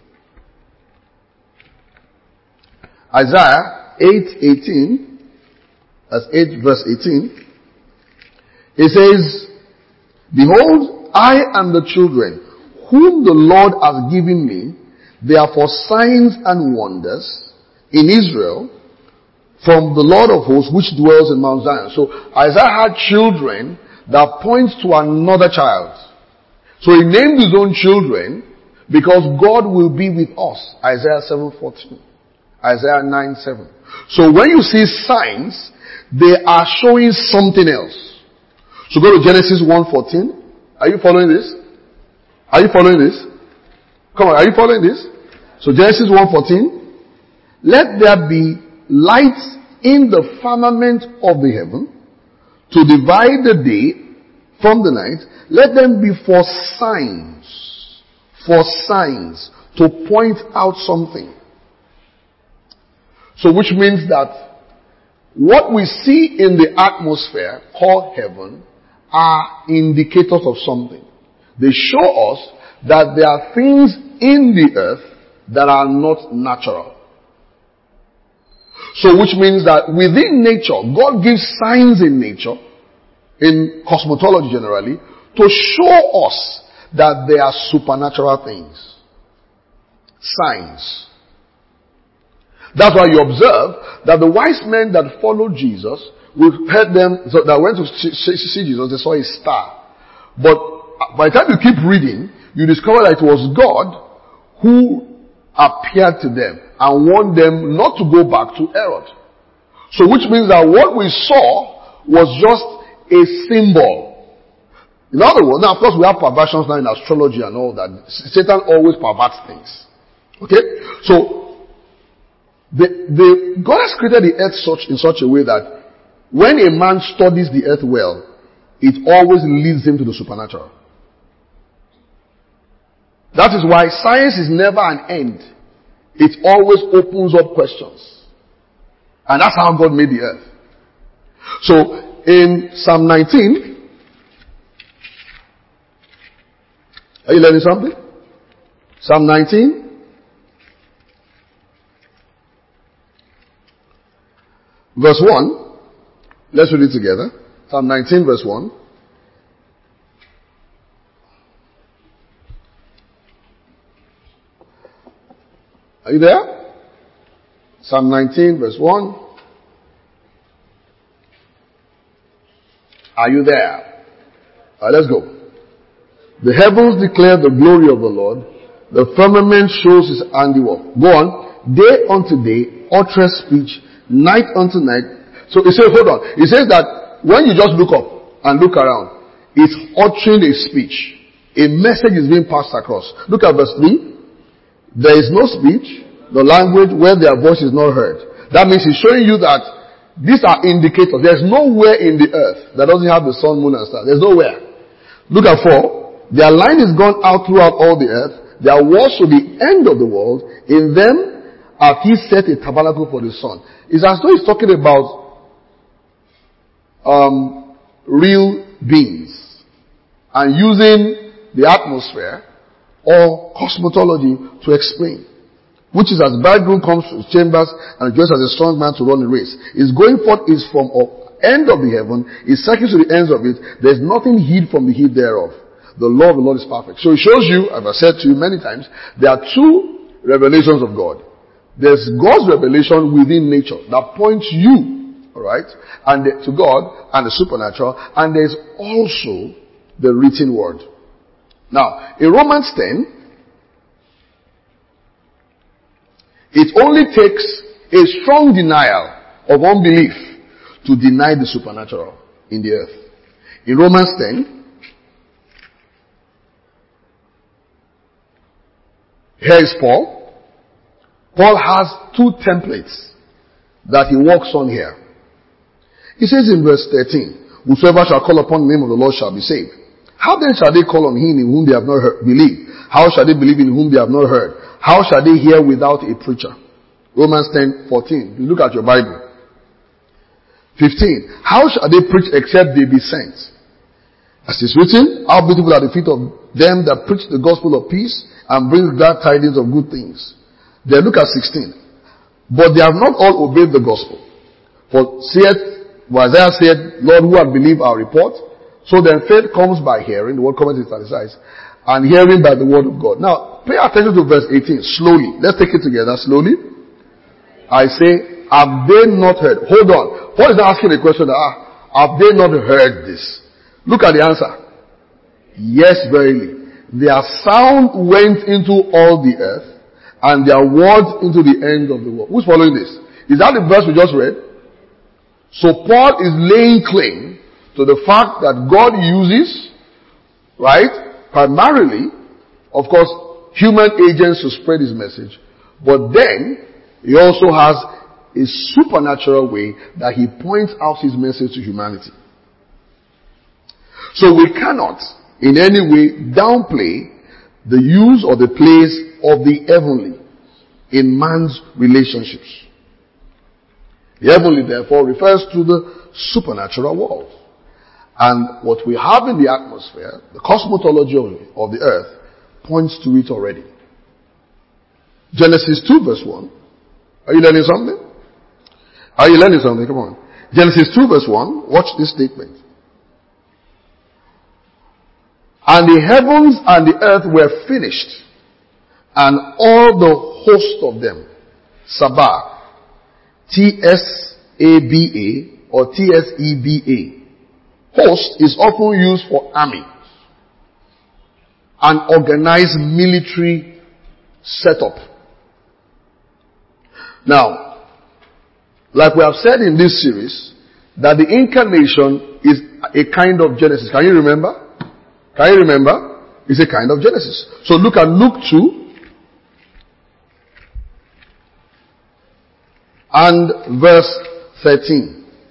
Isaiah eight eighteen. That's eight verse eighteen. It says, behold, I am the children whom the Lord has given me. They are for signs and wonders in Israel from the Lord of hosts which dwells in Mount Zion. So Isaiah had children that points to another child. So he named his own children because God will be with us. Isaiah seven fourteen. Isaiah nine seven. So when you see signs, they are showing something else. So go to Genesis one fourteen. Are you following this? Are you following this? Come on, are you following this? So Genesis one fourteen. Let there be lights in the firmament of the heaven to divide the day from the night. Let them be for signs. For signs. To point out something. So which means that what we see in the atmosphere called heaven are indicators of something. They show us that there are things in the earth that are not natural. So which means that within nature, God gives signs in nature, in cosmology generally, to show us that there are supernatural things. Signs. That's why you observe that the wise men that followed Jesus, we've heard them, so that went to see Jesus, they saw a star. But by the time you keep reading, you discover that it was God who appeared to them and warned them not to go back to Herod. So which means that what we saw was just a symbol. In other words, now of course we have perversions now in astrology and all that. Satan always perverts things. Okay? So, the, the, God has created the earth such, in such a way that when a man studies the earth well, it always leads him to the supernatural. That is why science is never an end. It always opens up questions. And that's how God made the earth. So, in Psalm nineteen, are you learning something? Psalm nineteen. Verse one. Let's read it together. Psalm nineteen verse one. Are you there? Psalm nineteen verse one. Are you there? Alright, let's go. The heavens declare the glory of the Lord. The firmament shows his handiwork. Go on. Day unto day, uttereth speech. Night unto night. So it says, hold on. It says that when you just look up and look around, it's uttering a speech. A message is being passed across. Look at verse three. There is no speech, the language where their voice is not heard. That means he's showing you that these are indicators. There's nowhere in the earth that doesn't have the sun, moon, and stars. There's nowhere. Look at four. Their line is gone out throughout all the earth. Their walls to the end of the world. In them hath he set a tabernacle for the sun. It's as though he's talking about um, real beings and using the atmosphere or cosmology to explain. Which is as bridegroom comes to his chambers and dressed as a strong man to run a race. His going forth is from the end of the heaven, is circling to the ends of it. There's nothing hid from the heat thereof. The law of the Lord is perfect. So it shows you, as I said to you many times, there are two revelations of God. There's God's revelation within nature that points you, alright, and the, to God and the supernatural, and there's also the written word. Now, in Romans ten, it only takes a strong denial of unbelief to deny the supernatural in the earth. In Romans ten, here is Paul. Paul has two templates that he works on here. He says in verse thirteen, whosoever shall call upon the name of the Lord shall be saved. How then shall they call on him in whom they have not heard, believed? How shall they believe in whom they have not heard? How shall they hear without a preacher? Romans ten fourteen. You look at your Bible. fifteen. How shall they preach except they be sent? As is written, how beautiful are the feet of them that preach the gospel of peace and bring glad tidings of good things. Then look at sixteen. But they have not all obeyed the gospel. For saith, Isaiah said, Lord, who have believed our report? So then faith comes by hearing, the word comes in italicized, and hearing by the word of God. Now, pay attention to verse eighteen, slowly. Let's take it together, slowly. I say, have they not heard? Hold on. Paul is asking a question, ah, have they not heard this? Look at the answer. Yes, verily. Their sound went into all the earth, and their words into the end of the world. Who's following this? Is that the verse we just read? So Paul is laying claim to the fact that God uses, right, primarily, of course, human agents to spread his message. But then, he also has a supernatural way that he points out his message to humanity. So we cannot, in any way, downplay the use or the place of the heavenly in man's relationships. The heavenly, therefore, refers to the supernatural world. And what we have in the atmosphere, the cosmology of, of the earth, points to it already. Genesis two verse one. Are you learning something? Are you learning something? Come on. Genesis two verse one. Watch this statement. And the heavens and the earth were finished, and all the host of them. Sabah. T S A B A or T S E B A. Host is often used for army. An organized military setup. Now, like we have said in this series, that the incarnation is a kind of Genesis. Can you remember? Can you remember? It's a kind of Genesis. So look at Luke two and verse thirteen.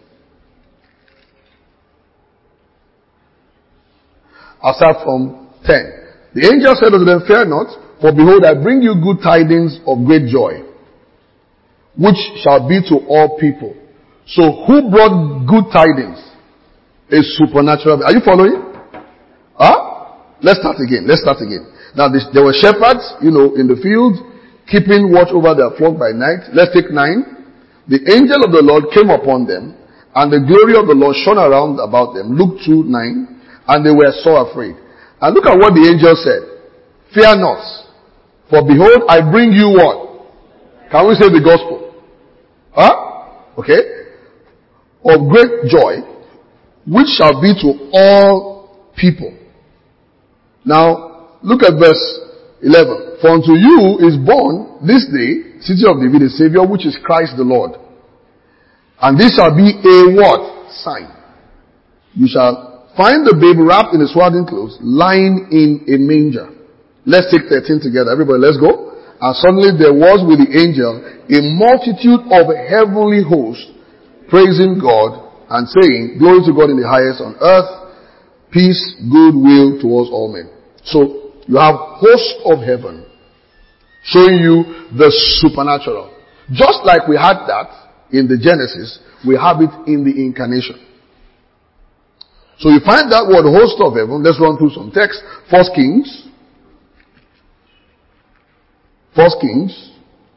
I'll start from ten. The angel said unto them, fear not, for behold, I bring you good tidings of great joy, which shall be to all people. So who brought good tidings? A supernatural. Are you following? Huh? Let's start again. Let's start again. Now this, there were shepherds, you know, in the field, keeping watch over their flock by night. Let's take nine. The angel of the Lord came upon them, and the glory of the Lord shone around about them. Luke two nine. And they were so afraid. And look at what the angel said. Fear not, for behold, I bring you what? Can we say the gospel? Huh? Okay. Of great joy, which shall be to all people. Now, look at verse eleven. For unto you is born this day, city of David, a Savior, which is Christ the Lord. And this shall be a what? Sign. You shall find the babe wrapped in a swaddling clothes, lying in a manger. Let's take thirteen together. Everybody, let's go. And suddenly there was with the angel a multitude of heavenly hosts, praising God and saying, glory to God in the highest, on earth, peace, goodwill towards all men. So, you have hosts of heaven showing you the supernatural. Just like we had that in the Genesis, we have it in the incarnation. So you find that word host of heaven. Let's run through some text. First Kings. First Kings.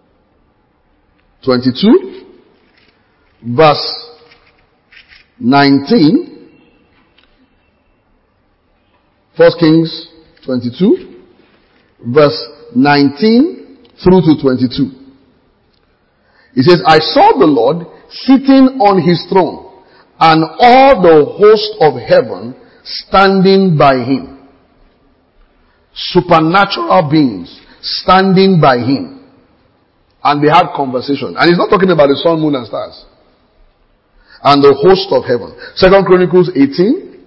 twenty-two. Verse nineteen. First Kings twenty-two. Verse nineteen through to twenty-two. It says, I saw the Lord sitting on his throne, and all the host of heaven standing by him. Supernatural beings standing by him. And they had conversation. And he's not talking about the sun, moon, and stars. and the host of heaven. Second Chronicles eighteen.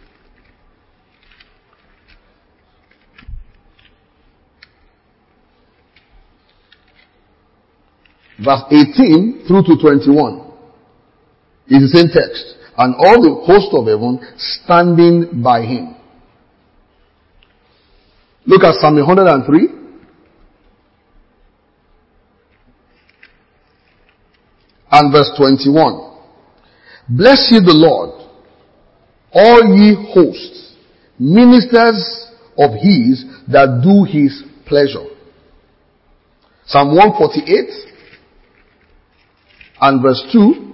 Verse eighteen through to twenty-one is the same text. And all the host of heaven standing by him. Look at Psalm one hundred three. And verse twenty-one. Bless ye the Lord, all ye hosts, ministers of his that do his pleasure. Psalm one forty-eight and verse two.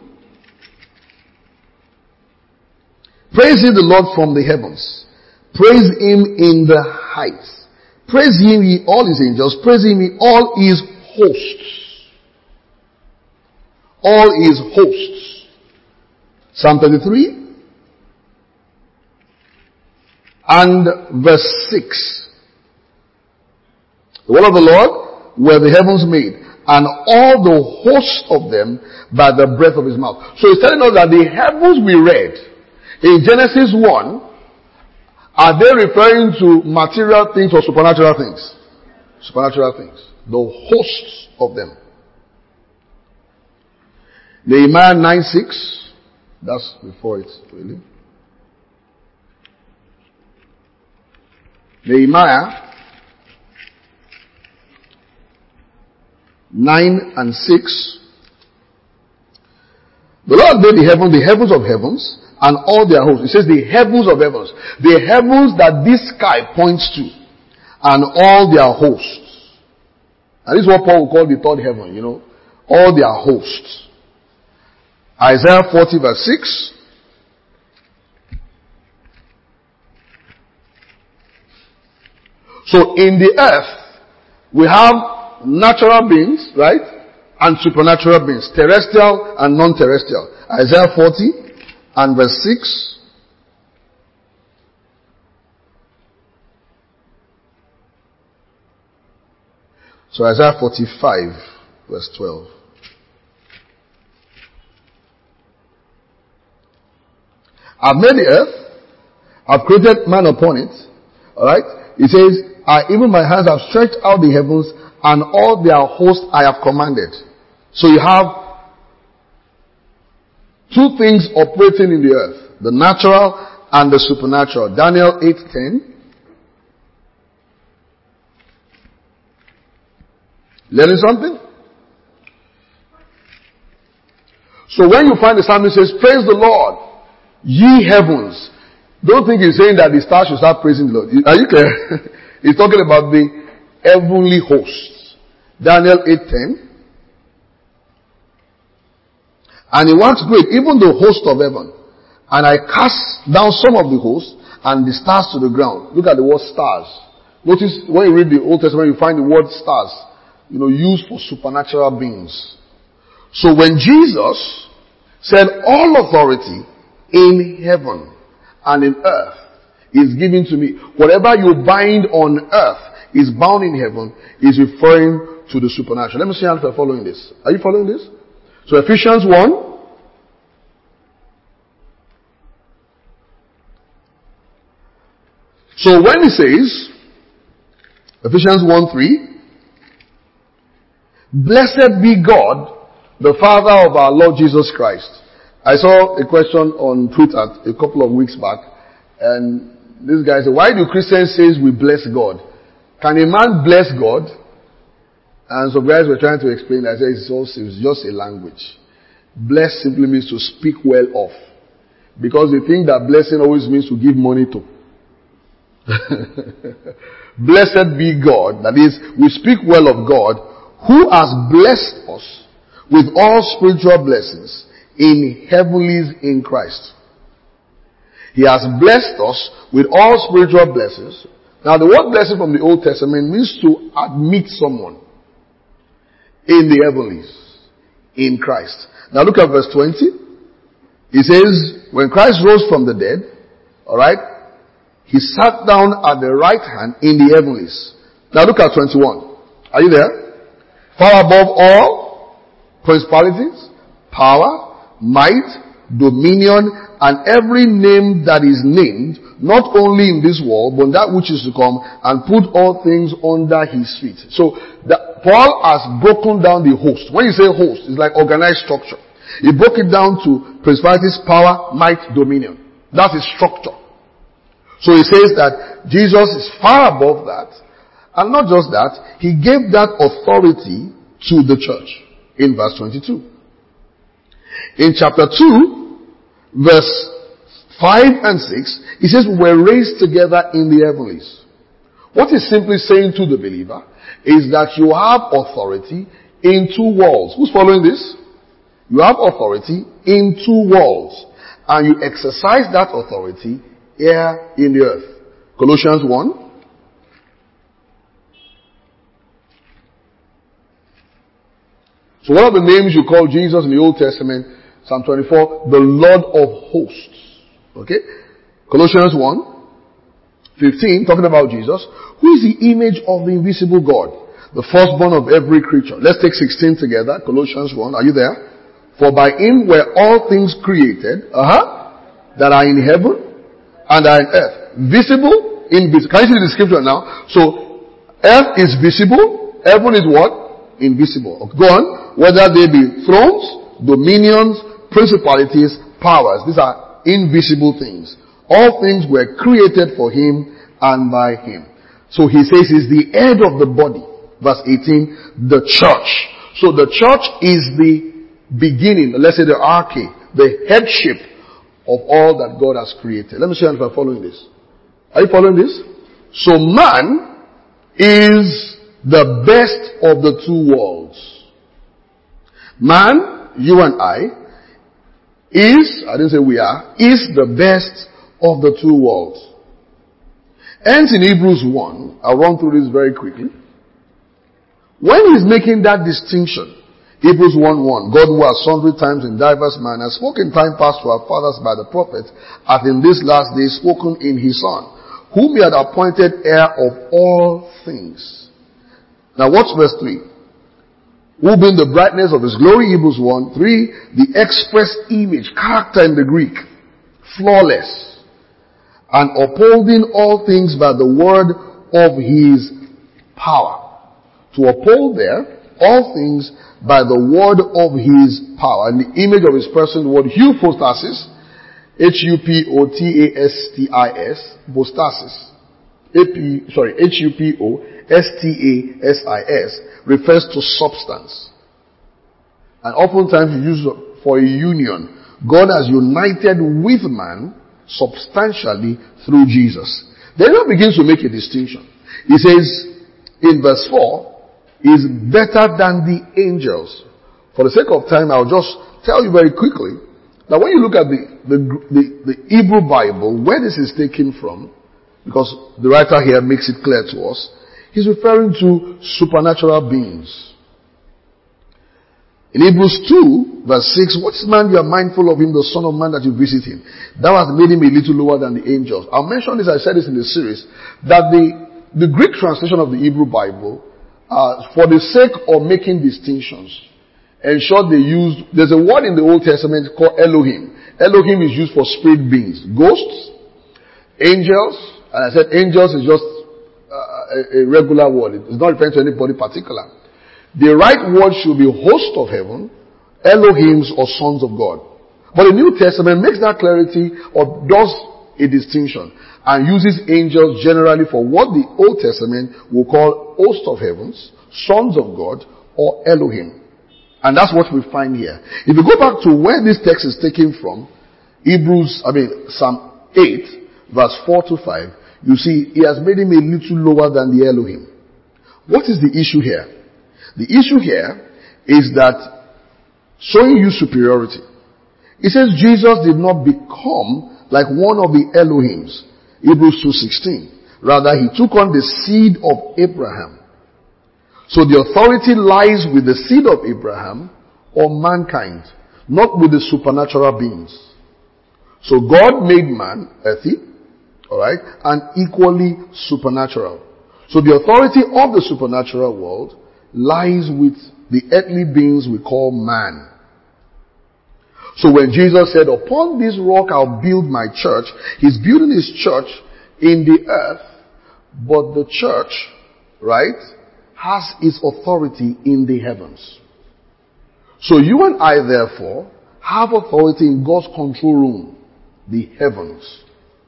Praise ye the Lord from the heavens. Praise him in the heights. Praise him ye all his angels. Praise him ye all his hosts. All his hosts. Psalm thirty-three and verse six. The word of the Lord were the heavens made, and all the hosts of them by the breath of his mouth. So he's telling us that the heavens we read in Genesis one, are they referring to material things or supernatural things? Supernatural things. The hosts of them. Nehemiah nine six. That's before it, really. Nehemiah nine and six. The Lord made the heaven, the heavens of heavens, and all their hosts. It says the heavens of heavens. The heavens that this sky points to. And all their hosts. And this is what Paul will call the third heaven, you know. All their hosts. Isaiah forty verse six. So in the earth, we have natural beings, right? And supernatural beings. Terrestrial and non-terrestrial. Isaiah forty. And verse six. So Isaiah forty-five verse twelve. I've made the earth. I've created man upon it. Alright. It says, I, even my hands have stretched out the heavens, and all their hosts I have commanded. So you have two things operating in the earth. The natural and the supernatural. Daniel eight ten. Learning something? So when you find the psalmist says, praise the Lord, ye heavens. Don't think he's saying that the stars should start praising the Lord. Are you clear? He's talking about the heavenly hosts. Daniel eight ten. And it works great, even the host of heaven. And I cast down some of the hosts and the stars to the ground. Look at the word stars. Notice when you read the Old Testament, you find the word stars, you know, used for supernatural beings. So when Jesus said, all authority in heaven and in earth is given to me, whatever you bind on earth is bound in heaven, is referring to the supernatural. Let me see how you're following this. Are you following this? So Ephesians one. So when it says, Ephesians one three, blessed be God, the Father of our Lord Jesus Christ. I saw a question on Twitter a couple of weeks back, and this guy said, why do Christians say we bless God? Can a man bless God? And some guys were trying to explain. I said it's, also, it's just a language. Bless simply means to speak well of. Because they think that blessing always means to give money to. Blessed be God. That is, we speak well of God, who has blessed us with all spiritual blessings in heavenlies in Christ. He has blessed us with all spiritual blessings. Now the word blessing from the Old Testament means to admit someone in the heavenlies in Christ. Now look at verse twenty. It says, when Christ rose from the dead, alright, he sat down at the right hand in the heavenlies. Now look at twenty-one. Are you there? Far above all principalities, power, might, dominion, and every name that is named, not only in this world, but that which is to come, and put all things under his feet. So, the, Paul has broken down the host. When you say host, it's like organized structure. He broke it down to principalities, power, might, dominion. That's his structure. So he says that Jesus is far above that. And not just that, he gave that authority to the church in verse twenty-two. In chapter two, verse five and six, he says, we're raised together in the heavenlies. What he's simply saying to the believer is that you have authority in two worlds. Who's following this? You have authority in two worlds. And you exercise that authority here in the earth. Colossians one. So one of the names you call Jesus in the Old Testament, Psalm twenty-four, the Lord of hosts. Okay? Colossians one, fifteen, talking about Jesus, who is the image of the invisible God, the firstborn of every creature. Let's take sixteen together. Colossians one, are you there? For by him were all things created, uh-huh, that are in heaven and are in earth. Visible, invisible. Can you see the description now? So, earth is visible, heaven is what? Invisible. Go on. Whether they be thrones, dominions, principalities, powers. These are invisible things. All things were created for him and by him. So he says he's the head of the body. Verse eighteen, the church. So the church is the beginning, let's say the arche, the headship of all that God has created. Let me see if I'm following this. Are you following this? So man is the best of the two worlds. Man, you and I, is, I didn't say we are, is the best of the two worlds. Hence in Hebrews one, I'll run through this very quickly. When he's making that distinction, Hebrews one one, God who has sundry times in diverse manners spoken time past to our fathers by the prophets, hath in this last day spoken in his Son, whom he had appointed heir of all things. Now watch verse three. Who being the brightness of his glory, Hebrews one three, the express image, character in the Greek, flawless, and upholding all things by the word of his power. To uphold there, all things by the word of his power. And the image of his person, the word hypostasis, H U P O T A S T I S, hypostasis. Sorry, H U P O S T A S I S refers to substance. And oftentimes you use it for a union. God has united with man substantially through Jesus. Then he begins to make a distinction. He says in verse four, is better than the angels. For the sake of time, I'll just tell you very quickly that when you look at the, the, the, the Hebrew Bible, where this is taken from, because the writer here makes it clear to us, he's referring to supernatural beings. In Hebrews two, verse six, what is man you are mindful of him, the Son of Man that you visit him? Thou hast made him a little lower than the angels. I'll mention this, I said this in the series, that the, the Greek translation of the Hebrew Bible, Uh, for the sake of making distinctions, ensure they use, there's a word in the Old Testament called Elohim. Elohim is used for spirit beings, ghosts, angels, and I said angels is just uh, a, a regular word. It's not referring to anybody particular. The right word should be host of heaven, Elohims or sons of God. But the New Testament makes that clarity or does a distinction and uses angels generally for what the Old Testament will call host of heavens, sons of God, or Elohim. And that's what we find here. If you go back to where this text is taken from, Hebrews, I mean, Psalm eight, verse four to five, you see, he has made him a little lower than the Elohim. What is the issue here? The issue here is that showing you superiority. It says Jesus did not become like one of the Elohims. Hebrews two sixteen. Rather, he took on the seed of Abraham. So the authority lies with the seed of Abraham or mankind, not with the supernatural beings. So God made man earthy, alright, and equally supernatural. So the authority of the supernatural world lies with the earthly beings we call man. So when Jesus said, upon this rock I'll build my church, he's building his church in the earth, but the church, right, has its authority in the heavens. So you and I, therefore, have authority in God's control room, the heavens.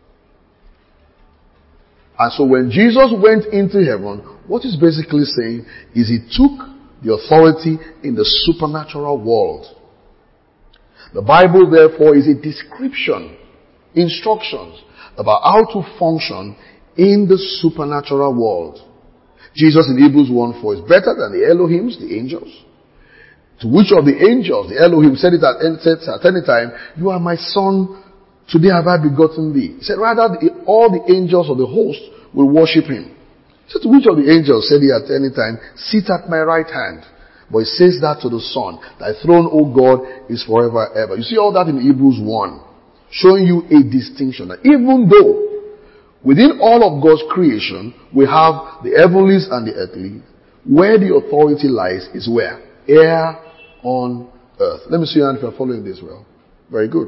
And so when Jesus went into heaven, what he's basically saying is he took the authority in the supernatural world. The Bible, therefore, is a description, instructions about how to function in the supernatural world. Jesus in Hebrews one four is better than the Elohims, the angels. To which of the angels, the Elohim said it at, said at any time, you are my son, today have I begotten thee. He said, rather, the, all the angels of the host will worship him. He said, to which of the angels said he at any time, sit at my right hand. But he says that to the Son. Thy throne, O God, is forever ever. You see all that in Hebrews one. Showing you a distinction. That even though within all of God's creation, we have the heavenlies and the earthly, where the authority lies is where? Here on earth. Let me see if you're following this well. Very good.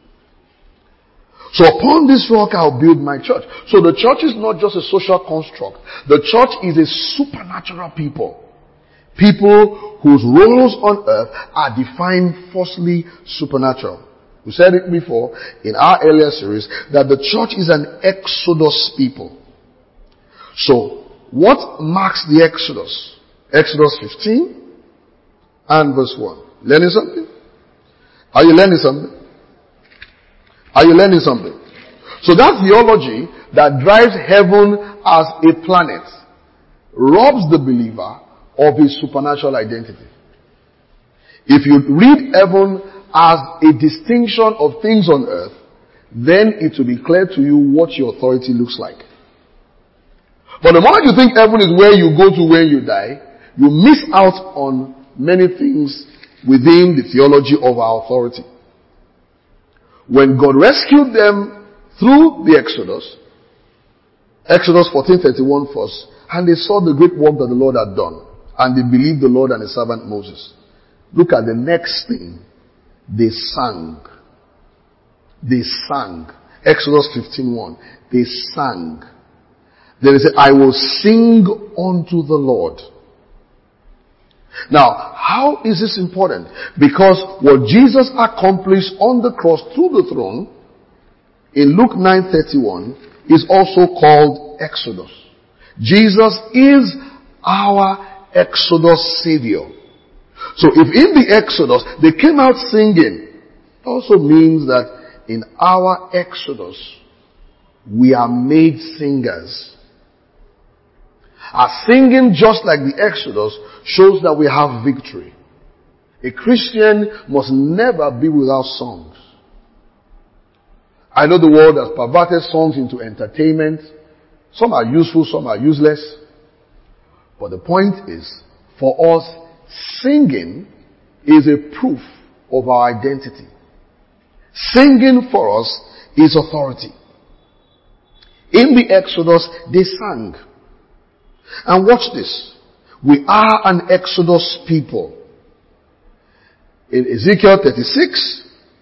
So upon this rock I'll build my church. So the church is not just a social construct. The church is a supernatural people. People whose roles on earth are defined firstly supernatural. We said it before in our earlier series that the church is an Exodus people. So what marks the Exodus? Exodus fifteen and verse one. Learning something? Are you learning something? Are you learning something? So that theology that drives heaven as a planet robs the believer of his supernatural identity. If you read heaven as a distinction of things on earth, then it will be clear to you what your authority looks like. But the moment you think heaven is where you go to when you die, you miss out on many things within the theology of our authority. When God rescued them through the Exodus, Exodus fourteen thirty-one first, and they saw the great work that the Lord had done, and they believed the Lord and his servant Moses. Look at the next thing. They sang. They sang. Exodus fifteen one. They sang. Then they said, I will sing unto the Lord. Now, how is this important? Because what Jesus accomplished on the cross through the throne in Luke nine thirty-one is also called Exodus. Jesus is our Exodus Savior. So if in the Exodus they came out singing, it also means that in our Exodus we are made singers. Our singing, just like the Exodus, shows that we have victory. A Christian must never be without songs. I know the world has perverted songs into entertainment. Some are useful, some are useless. But the point is, for us, singing is a proof of our identity. Singing for us is authority. In the Exodus, they sang. And watch this. We are an Exodus people. In Ezekiel thirty-six,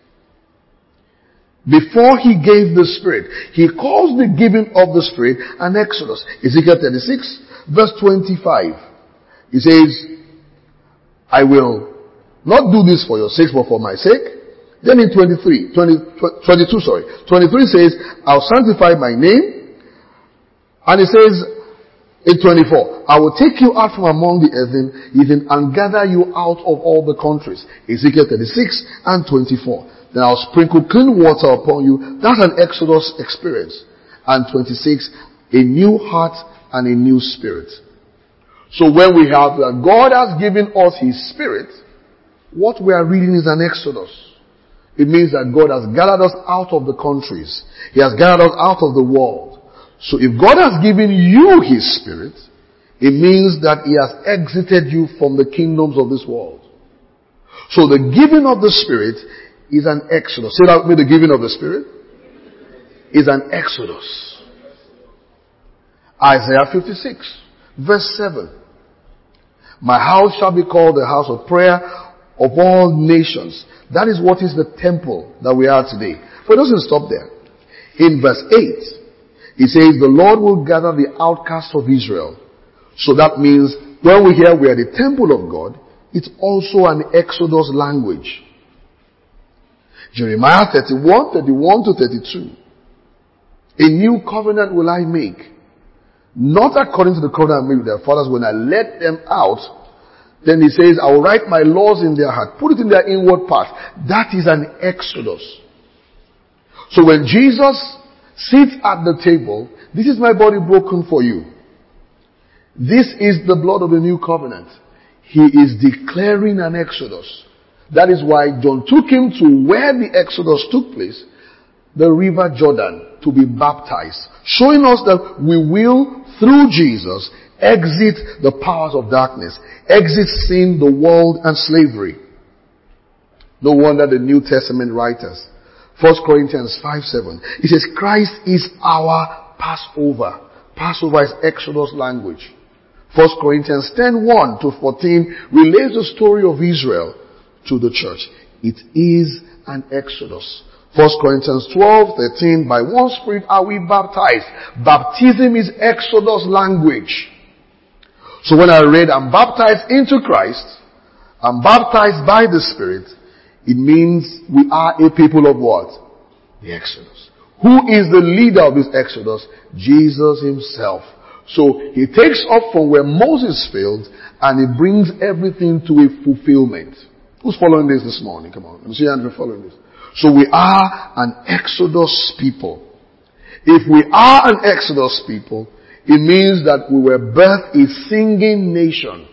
before he gave the Spirit, he calls the giving of the Spirit an Exodus. Ezekiel thirty-six, verse twenty-five. He says, I will not do this for your sake, but for my sake. Then in twenty-three, twenty, twenty-two, sorry, twenty-three says, I'll sanctify my name. And it says, in twenty-four, I will take you out from among the heathen, even and gather you out of all the countries. Ezekiel thirty-six and twenty-four. Then I'll sprinkle clean water upon you. That's an Exodus experience. And twenty-six, a new heart and a new spirit. So when we have that God has given us His Spirit, what we are reading is an Exodus. It means that God has gathered us out of the countries. He has gathered us out of the world. So if God has given you His Spirit, it means that He has exited you from the kingdoms of this world. So the giving of the Spirit is an Exodus. Say that with me, the giving of the Spirit is an Exodus. Isaiah fifty-six, verse seven. My house shall be called the house of prayer of all nations. That is what is the temple that we are today. But it doesn't stop there. In verse eight, it says, the Lord will gather the outcasts of Israel. So that means when we hear we are the temple of God, it's also an Exodus language. Jeremiah thirty-one, thirty-one to thirty-two. A new covenant will I make, not according to the covenant I made with their fathers when I led them out. Then he says, I will write my laws in their heart, put it in their inward part. That is an Exodus. So when Jesus sits at the table, this is my body broken for you. This is the blood of the new covenant. He is declaring an Exodus. That is why John took him to where the Exodus took place, the river Jordan, to be baptized, showing us that we will, through Jesus, exit the powers of darkness, exit sin, the world, and slavery. No wonder the New Testament writers, First Corinthians five seven, it says Christ is our Passover. Passover is Exodus language. First Corinthians ten one to fourteen relates the story of Israel to the church. It is an Exodus. First Corinthians twelve thirteen, by one Spirit are we baptized. Baptism is Exodus language. So when I read I'm baptized into Christ, I'm baptized by the Spirit, it means we are a people of what? The Exodus. Who is the leader of this Exodus? Jesus himself. So he takes up from where Moses failed and he brings everything to a fulfillment. Who's following this this morning? Come on. Let me see Andrew following this. So we are an Exodus people. If we are an Exodus people, it means that we were birthed a singing nation.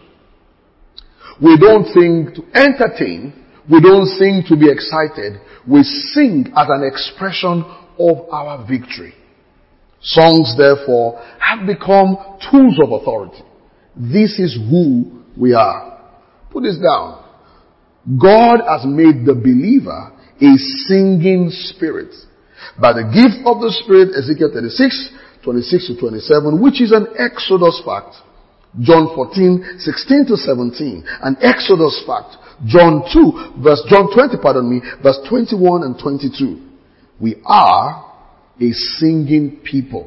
We don't sing to entertain. We don't sing to be excited. We sing as an expression of our victory. Songs, therefore, have become tools of authority. This is who we are. Put this down. God has made the believer a singing spirit. By the gift of the Spirit, Ezekiel thirty-six, twenty-six to twenty-seven, which is an Exodus fact. John fourteen, sixteen to seventeen, an Exodus fact. John two, verse, John twenty, pardon me, verse twenty-one and twenty-two. We are a singing people.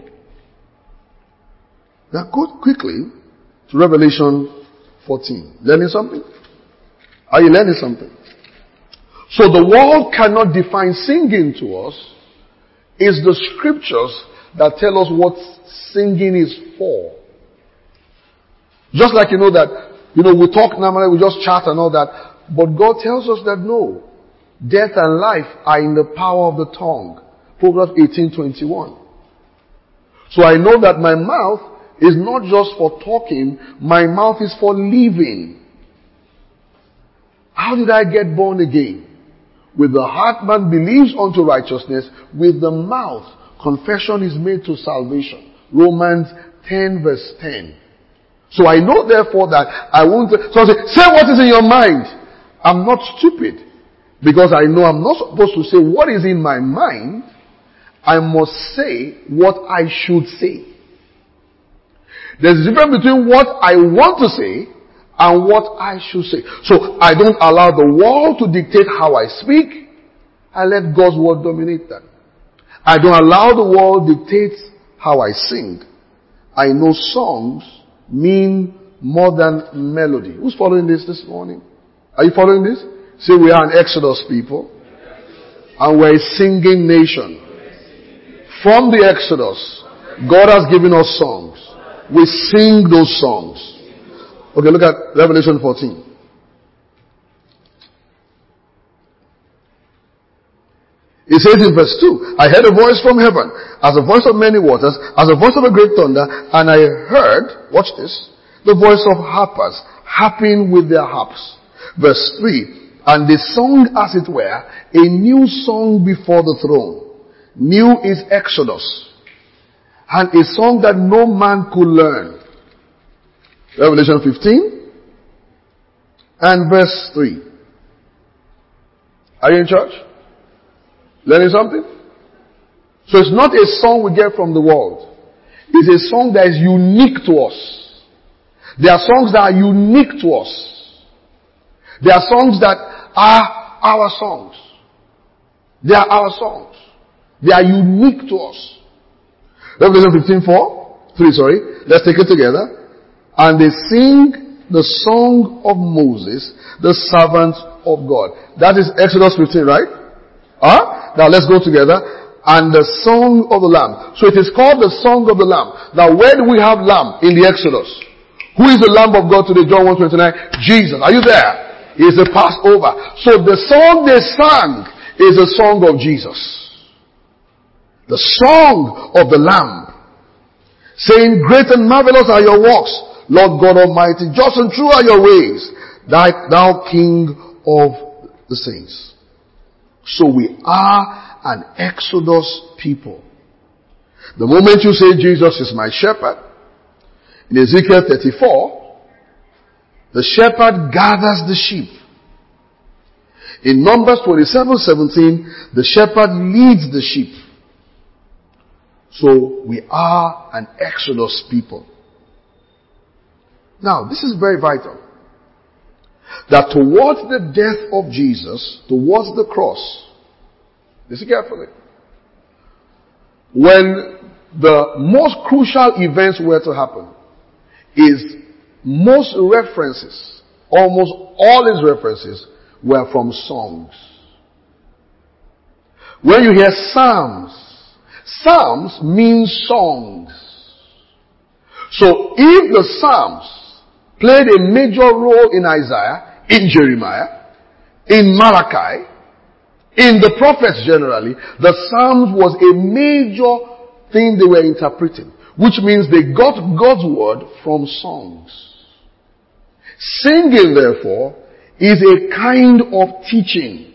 Now go quickly to Revelation fourteen. Learning something? Are you learning something? So the world cannot define singing to us. It's the scriptures that tell us what singing is for. Just like you know that, you know, we talk normally, we just chat and all that. But God tells us that no. Death and life are in the power of the tongue. Proverbs eighteen twenty-one. So I know that my mouth is not just for talking, my mouth is for living. How did I get born again? With the heart man believes unto righteousness, with the mouth confession is made to salvation. Romans ten verse ten. So I know therefore that I won't, so I say, say what is in your mind. I'm not stupid. Because I know I'm not supposed to say what is in my mind. I must say what I should say. There's a difference between what I want to say and what I should say. So I don't allow the world to dictate how I speak. I let God's word dominate that. I don't allow the world dictate how I sing. I know songs mean more than melody. Who's following this this morning? Are you following this? Say we are an Exodus people. And we're a singing nation. From the Exodus, God has given us songs. We sing those songs. Okay, look at Revelation fourteen. It says in verse two, I heard a voice from heaven, as a voice of many waters, as a voice of a great thunder, and I heard, watch this, the voice of harpers, harping with their harps. Verse three, and they sung as it were, a new song before the throne. New is Exodus, and a song that no man could learn. Revelation fifteen and verse three. Are you in church? Learning something? So it's not a song we get from the world. It's a song that is unique to us. There are songs that are unique to us. There are songs that are our songs. They are our songs. They are unique to us. Revelation fifteen four, three, sorry. Let's take it together. And they sing the song of Moses, the servant of God. That is Exodus fifteen, right? Huh? Now let's go together. And the song of the Lamb. So it is called the song of the Lamb. Now where do we have Lamb in the Exodus? Who is the Lamb of God today? John one twenty-nine. Jesus. Are you there? He is the Passover. So the song they sang is the song of Jesus. The song of the Lamb. Saying, great and marvelous are your works, Lord God Almighty. Just and true are your ways, thou King of the saints. So we are an Exodus people. The moment you say Jesus is my shepherd, in Ezekiel thirty-four, the shepherd gathers the sheep. In Numbers twenty-seven seventeen, the shepherd leads the sheep. So we are an Exodus people. Now, this is very vital. That towards the death of Jesus, towards the cross, listen carefully. When the most crucial events were to happen, is most references, almost all his references, were from songs. When you hear Psalms, Psalms means songs. So if the Psalms played a major role in Isaiah, in Jeremiah, in Malachi, in the prophets generally, the Psalms was a major thing they were interpreting, which means they got God's word from songs. Singing, therefore, is a kind of teaching.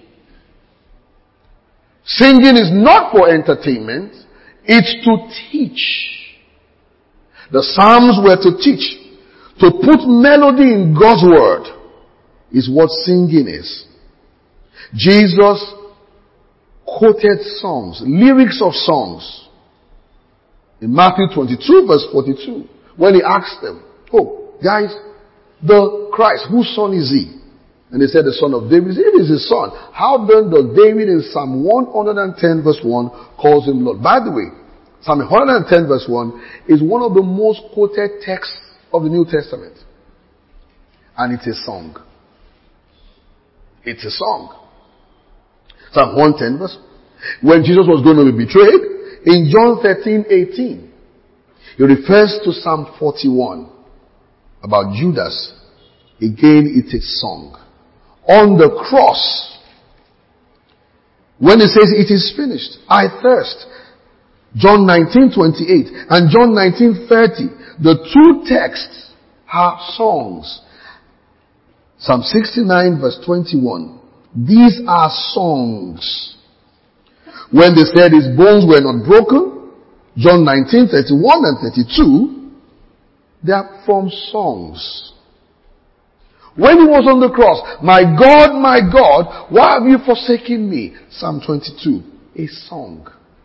Singing is not for entertainment, it's to teach. The Psalms were to teach. To put melody in God's word is what singing is. Jesus quoted songs, lyrics of songs. In Matthew twenty-two verse forty-two, when he asked them, oh, guys, the Christ, whose son is he? And they said the son of David. It is his son. How then does David in Psalm one ten verse one calls him Lord? By the way, Psalm one ten verse one is one of the most quoted texts of the New Testament. And it's a song. It's a song. Psalm one ten verse. When Jesus was going to be betrayed, in John thirteen eighteen, he refers to Psalm forty-one about Judas. Again, it's a song. On the cross, when he says it is finished, I thirst. John nineteen twenty-eight and John nineteen thirty, the two texts are songs. Psalm sixty-nine verse twenty-one. These are songs. When they said his bones were not broken, John nineteen thirty-one and thirty-two, they are from songs. When he was on the cross, my God, my God, why have you forsaken me? Psalm twenty-two, a song.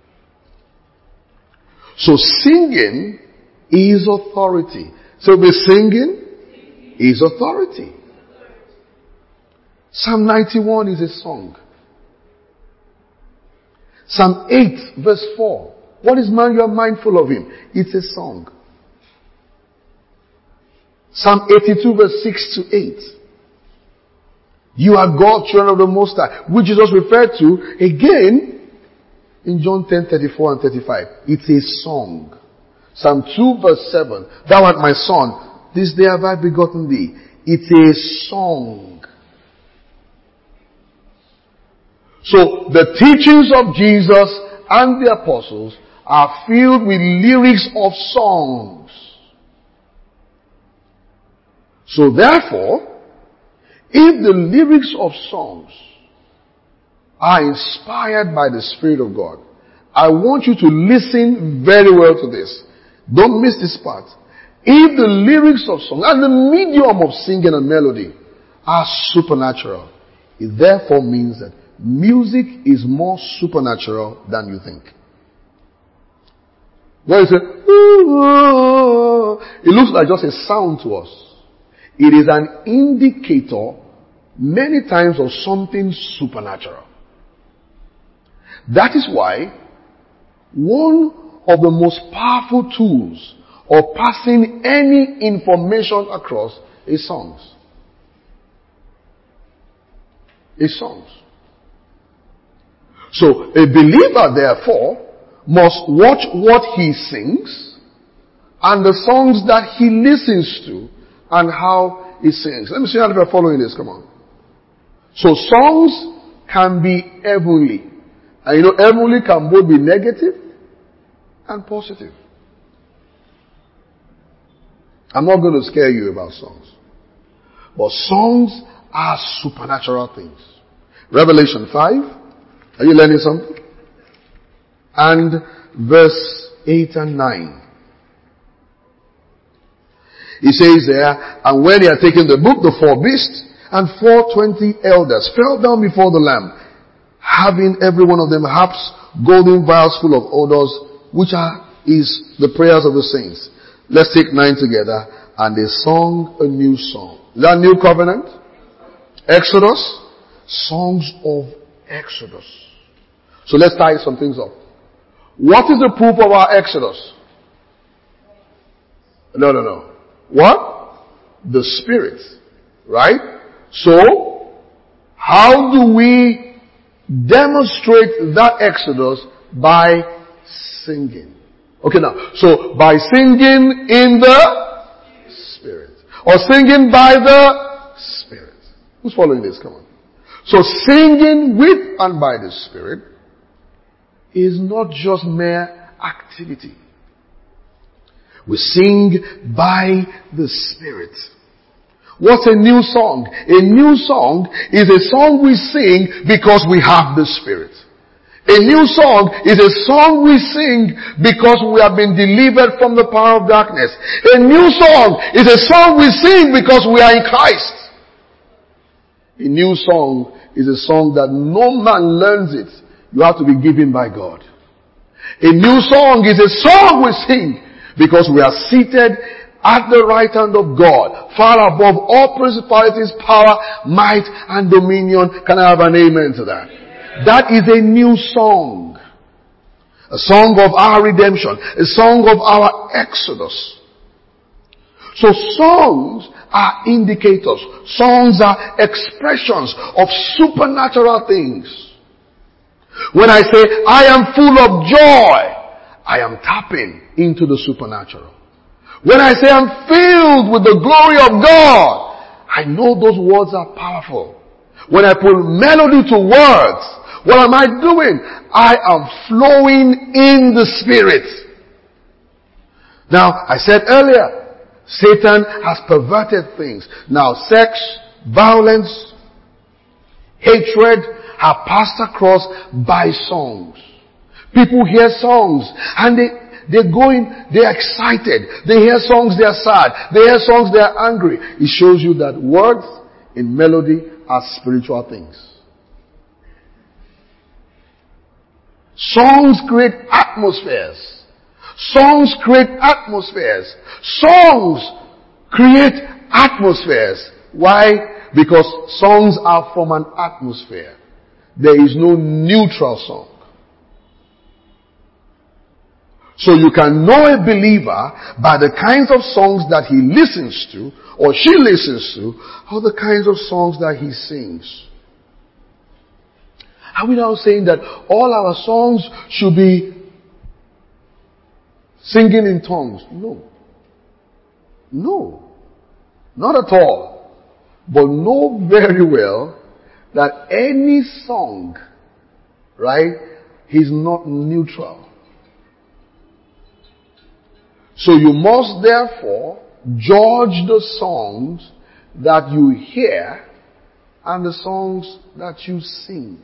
So singing is authority. So the singing is authority. Psalm ninety-one is a song. Psalm eight verse four. What is man you are mindful of him? It's a song. Psalm eighty-two verse six to eight. You are God, children of the Most High, which Jesus referred to again in John ten thirty-four and thirty-five. It's a song. Psalm two verse seven. Thou art my son, this day have I begotten thee. It's a song. So the teachings of Jesus and the apostles are filled with lyrics of songs. So therefore, if the lyrics of songs are inspired by the Spirit of God, I want you to listen very well to this. Don't miss this part. If the lyrics of song and the medium of singing and melody are supernatural, it therefore means that music is more supernatural than you think. When you say, ooh, it looks like just a sound to us. It is an indicator many times of something supernatural. That is why one of the most powerful tools of passing any information across is songs. Is songs. So a believer therefore must watch what he sings and the songs that he listens to and how he sings. Let me see how you're following this. Come on. So songs can be heavenly. And you know, heavenly can both be negative and positive. I'm not going to scare you about songs. But songs are supernatural things. Revelation five. Are you learning something? And verse eight and nine. He says there, and when he had taken the book, the four beasts and four twenty elders fell down before the Lamb, having every one of them harps, golden vials full of odors, which are is the prayers of the saints. Let's take nine together. And they sung a new song. Is that new covenant? Exodus? Songs of Exodus. So let's tie some things up. What is the proof of our Exodus? No, no, no. What? The Spirit. Right? So, how do we demonstrate that Exodus? By singing. Okay, now, so by singing in the Spirit. Or singing by the Spirit. Who's following this? Come on. So singing with and by the Spirit is not just mere activity. We sing by the Spirit. What's a new song? A new song is a song we sing because we have the Spirit. A new song is a song we sing because we have been delivered from the power of darkness. A new song is a song we sing because we are in Christ. A new song is a song that no man learns it. You have to be given by God. A new song is a song we sing because we are seated at the right hand of God, far above all principalities, power, might, and dominion. Can I have an amen to that? That is a new song. A song of our redemption. A song of our exodus. So songs are indicators. Songs are expressions of supernatural things. When I say, I am full of joy, I am tapping into the supernatural. When I say I'm filled with the glory of God, I know those words are powerful. When I put melody to words, what am I doing? I am flowing in the Spirit. Now, I said earlier, Satan has perverted things. Now, sex, violence, hatred are passed across by songs. People hear songs and they, they're going, they're excited. They hear songs, they're sad. They hear songs, they're angry. It shows you that words in melody are spiritual things. Songs create atmospheres. Songs create atmospheres. Songs create atmospheres. Why? Because songs are from an atmosphere. There is no neutral song. So you can know a believer by the kinds of songs that he listens to, or she listens to, or the kinds of songs that he sings. Are we now saying that all our songs should be singing in tongues? No. No. Not at all. But know very well that any song, right, is not neutral. So you must therefore judge the songs that you hear and the songs that you sing.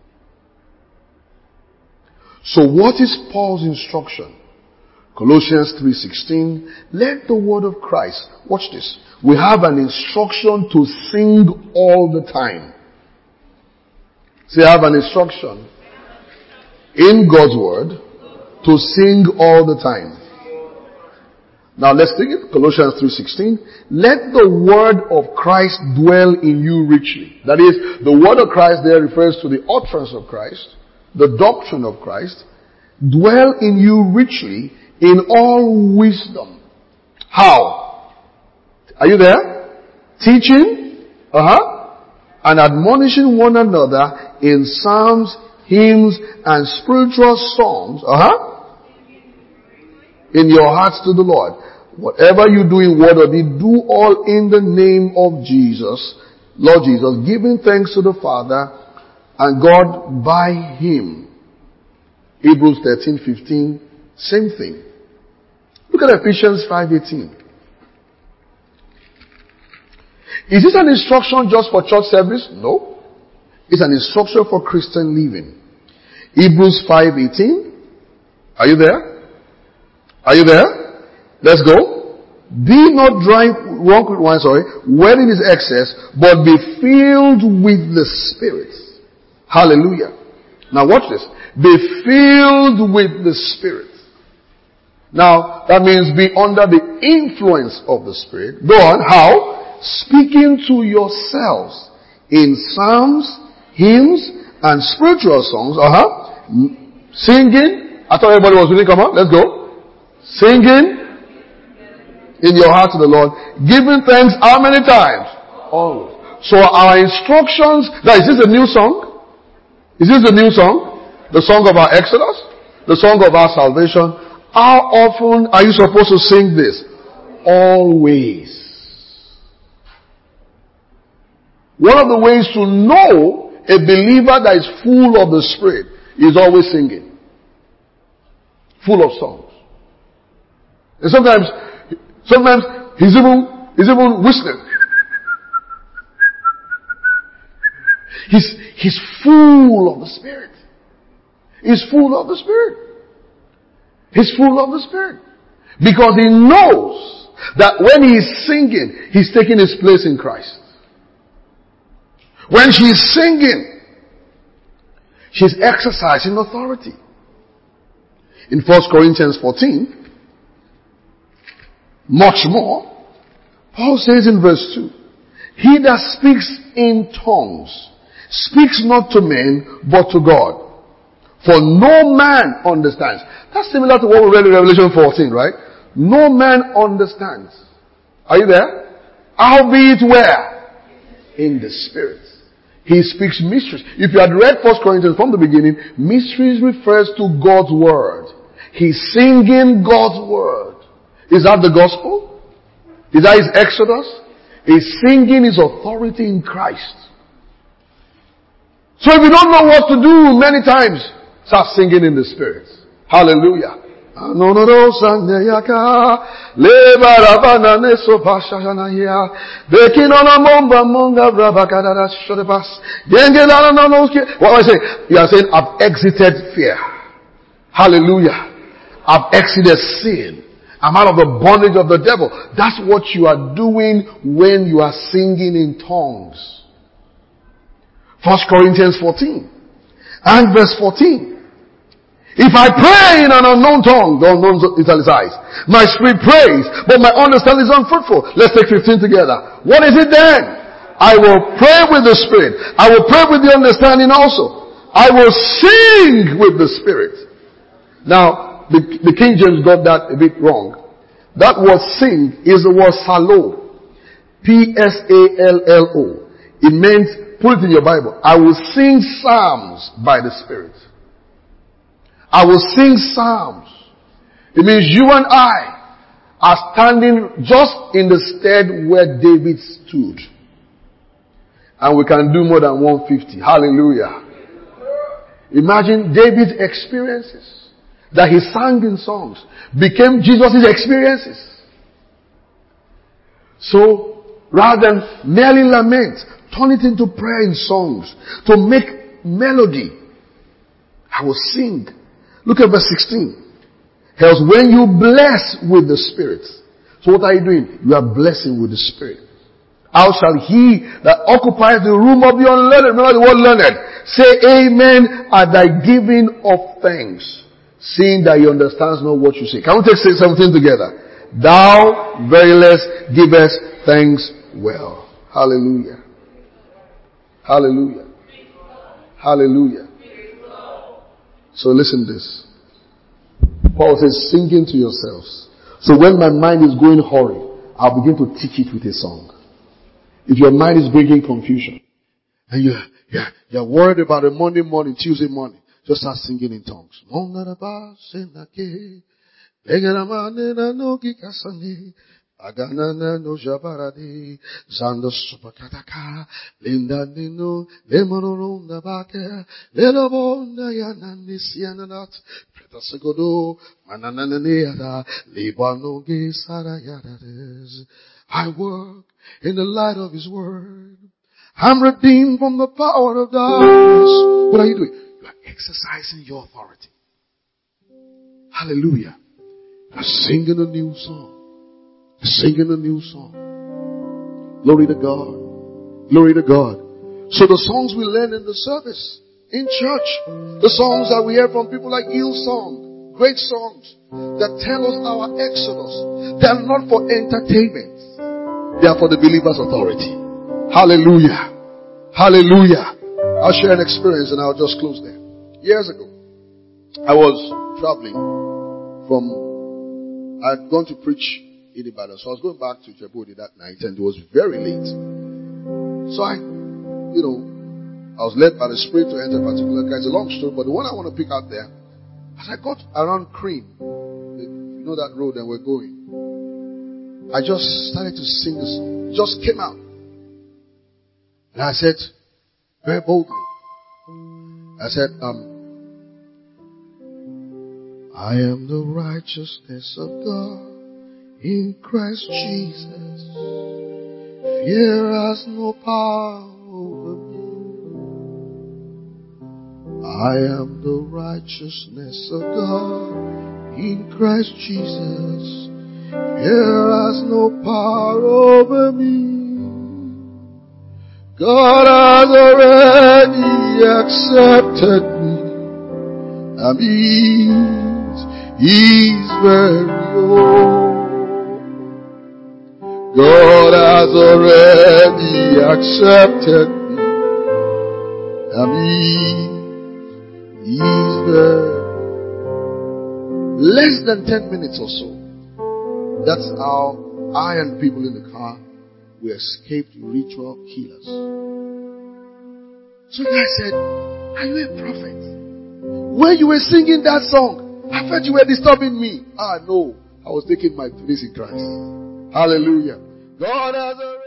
So what is Paul's instruction? Colossians three sixteen, let the word of Christ, watch this, we have an instruction to sing all the time. Say, I have an instruction in God's word to sing all the time. Now let's take it. Colossians three sixteen. Let the word of Christ dwell in you richly. That is, the word of Christ there refers to the utterance of Christ, the doctrine of Christ. Dwell in you richly in all wisdom. How? Are you there? Teaching, uh-huh, and admonishing one another in psalms, hymns, and spiritual songs, uh-huh, in your hearts to the Lord. Whatever you do in word or deed, do all in the name of Jesus, Lord Jesus, giving thanks to the Father and God by Him. Hebrews thirteen fifteen, same thing. Look at Ephesians five eighteen. Is this an instruction just for church service? No. It's an instruction for Christian living. Hebrews five eighteen. Are you there? Are you there? Let's go. Be not drunk, drunk with wine, sorry, wherein is excess, but be filled with the Spirit. Hallelujah. Now watch this. Be filled with the Spirit. Now, that means be under the influence of the Spirit. Go on. How? Speaking to yourselves in psalms, hymns, and spiritual songs. Uh-huh. Singing. I thought everybody was reading. Come on. Let's go. Singing in your heart to the Lord, giving thanks how many times? Always. So our instructions, now is this a new song? Is this a new song? The song of our Exodus? The song of our salvation? How often are you supposed to sing this? Always. One of the ways to know a believer that is full of the Spirit is always singing. Full of songs. And sometimes, sometimes he's even, he's even whistling. He's, he's full of the Spirit. He's full of the Spirit. He's full of the Spirit. Because he knows that when he's singing, he's taking his place in Christ. When she's singing, she's exercising authority. In First Corinthians fourteen, much more, Paul says in verse two, he that speaks in tongues speaks not to men, but to God. For no man understands. That's similar to what we read in Revelation fourteen, right? No man understands. Are you there? Howbeit where? In the Spirit. He speaks mysteries. If you had read First Corinthians from the beginning, mysteries refers to God's Word. He's singing God's Word. Is that the gospel? Is that his Exodus? He's singing his authority in Christ. So if you don't know what to do many times, start singing in the Spirit. Hallelujah. What am I saying? You are saying, I've exited fear. Hallelujah. I've exited sin. I'm out of the bondage of the devil. That's what you are doing when you are singing in tongues. First Corinthians fourteen and verse fourteen. If I pray in an unknown tongue, the unknown italicized, my spirit prays, but my understanding is unfruitful. Let's take fifteen together. What is it then? I will pray with the Spirit. I will pray with the understanding also. I will sing with the Spirit. Now, The, the King James got that a bit wrong. That word sing is the word salo. P S A L L O. It meant, put it in your Bible, I will sing psalms by the Spirit. I will sing psalms. It means you and I are standing just in the stead where David stood. And we can do more than one hundred fifty. Hallelujah. Imagine David's experiences that he sang in songs became Jesus' experiences. So, rather than merely lament, turn it into prayer in songs to make melody. I will sing. Look at verse sixteen. Else when you bless with the Spirit. So what are you doing? You are blessing with the Spirit. How shall he that occupies the room of the unlearned, remember the word learned, say amen at thy giving of thanks, seeing that he understands not what you say. Can we take seventeen together? Thou verily givest thanks well. Hallelujah. Hallelujah. Hallelujah. So listen to this. Paul says, singing to yourselves. So when my mind is going hurry, I'll begin to teach it with a song. If your mind is bringing confusion, and you're, you're, you're worried about a Monday morning, Tuesday morning, just start singing in tongues. Aganana no jabaradi, zanda supakataka, linda nino, lemononda bake, lelobonda yanani siananat, pretasegodo, manananeada, libano gisara yadades. I work in the light of His word. I'm redeemed from the power of darkness. What are you doing? You are exercising your authority. Hallelujah. You're singing a new song. Singing a new song. Glory to God. Glory to God. So the songs we learn in the service, in church, the songs that we hear from people like Hillsong, great songs that tell us our exodus, they are not for entertainment. They are for the believer's authority. Hallelujah. Hallelujah. I'll share an experience and I'll just close there. Years ago, I was traveling from, I had gone to preach in Ibadan. So I was going back to Djibouti that night and it was very late. So I, you know, I was led by the Spirit to enter a particular car. It's a long story, but the one I want to pick out there, as I got around Cream, you know that road and we're going, I just started to sing the song. It just came out. And I said, very boldly, I said, um, I am the righteousness of God in Christ Jesus. Fear has no power over me. I am the righteousness of God in Christ Jesus. Fear has no power over me. God has already accepted me. And He's His very own. God has already accepted me. And He is there. Less than ten minutes or so. That's how I and people in the car, we escaped ritual killers. So the guy said, are you a prophet? When you were singing that song, I thought you were disturbing me. Ah, no. I was taking my place in Christ. Hallelujah. God has a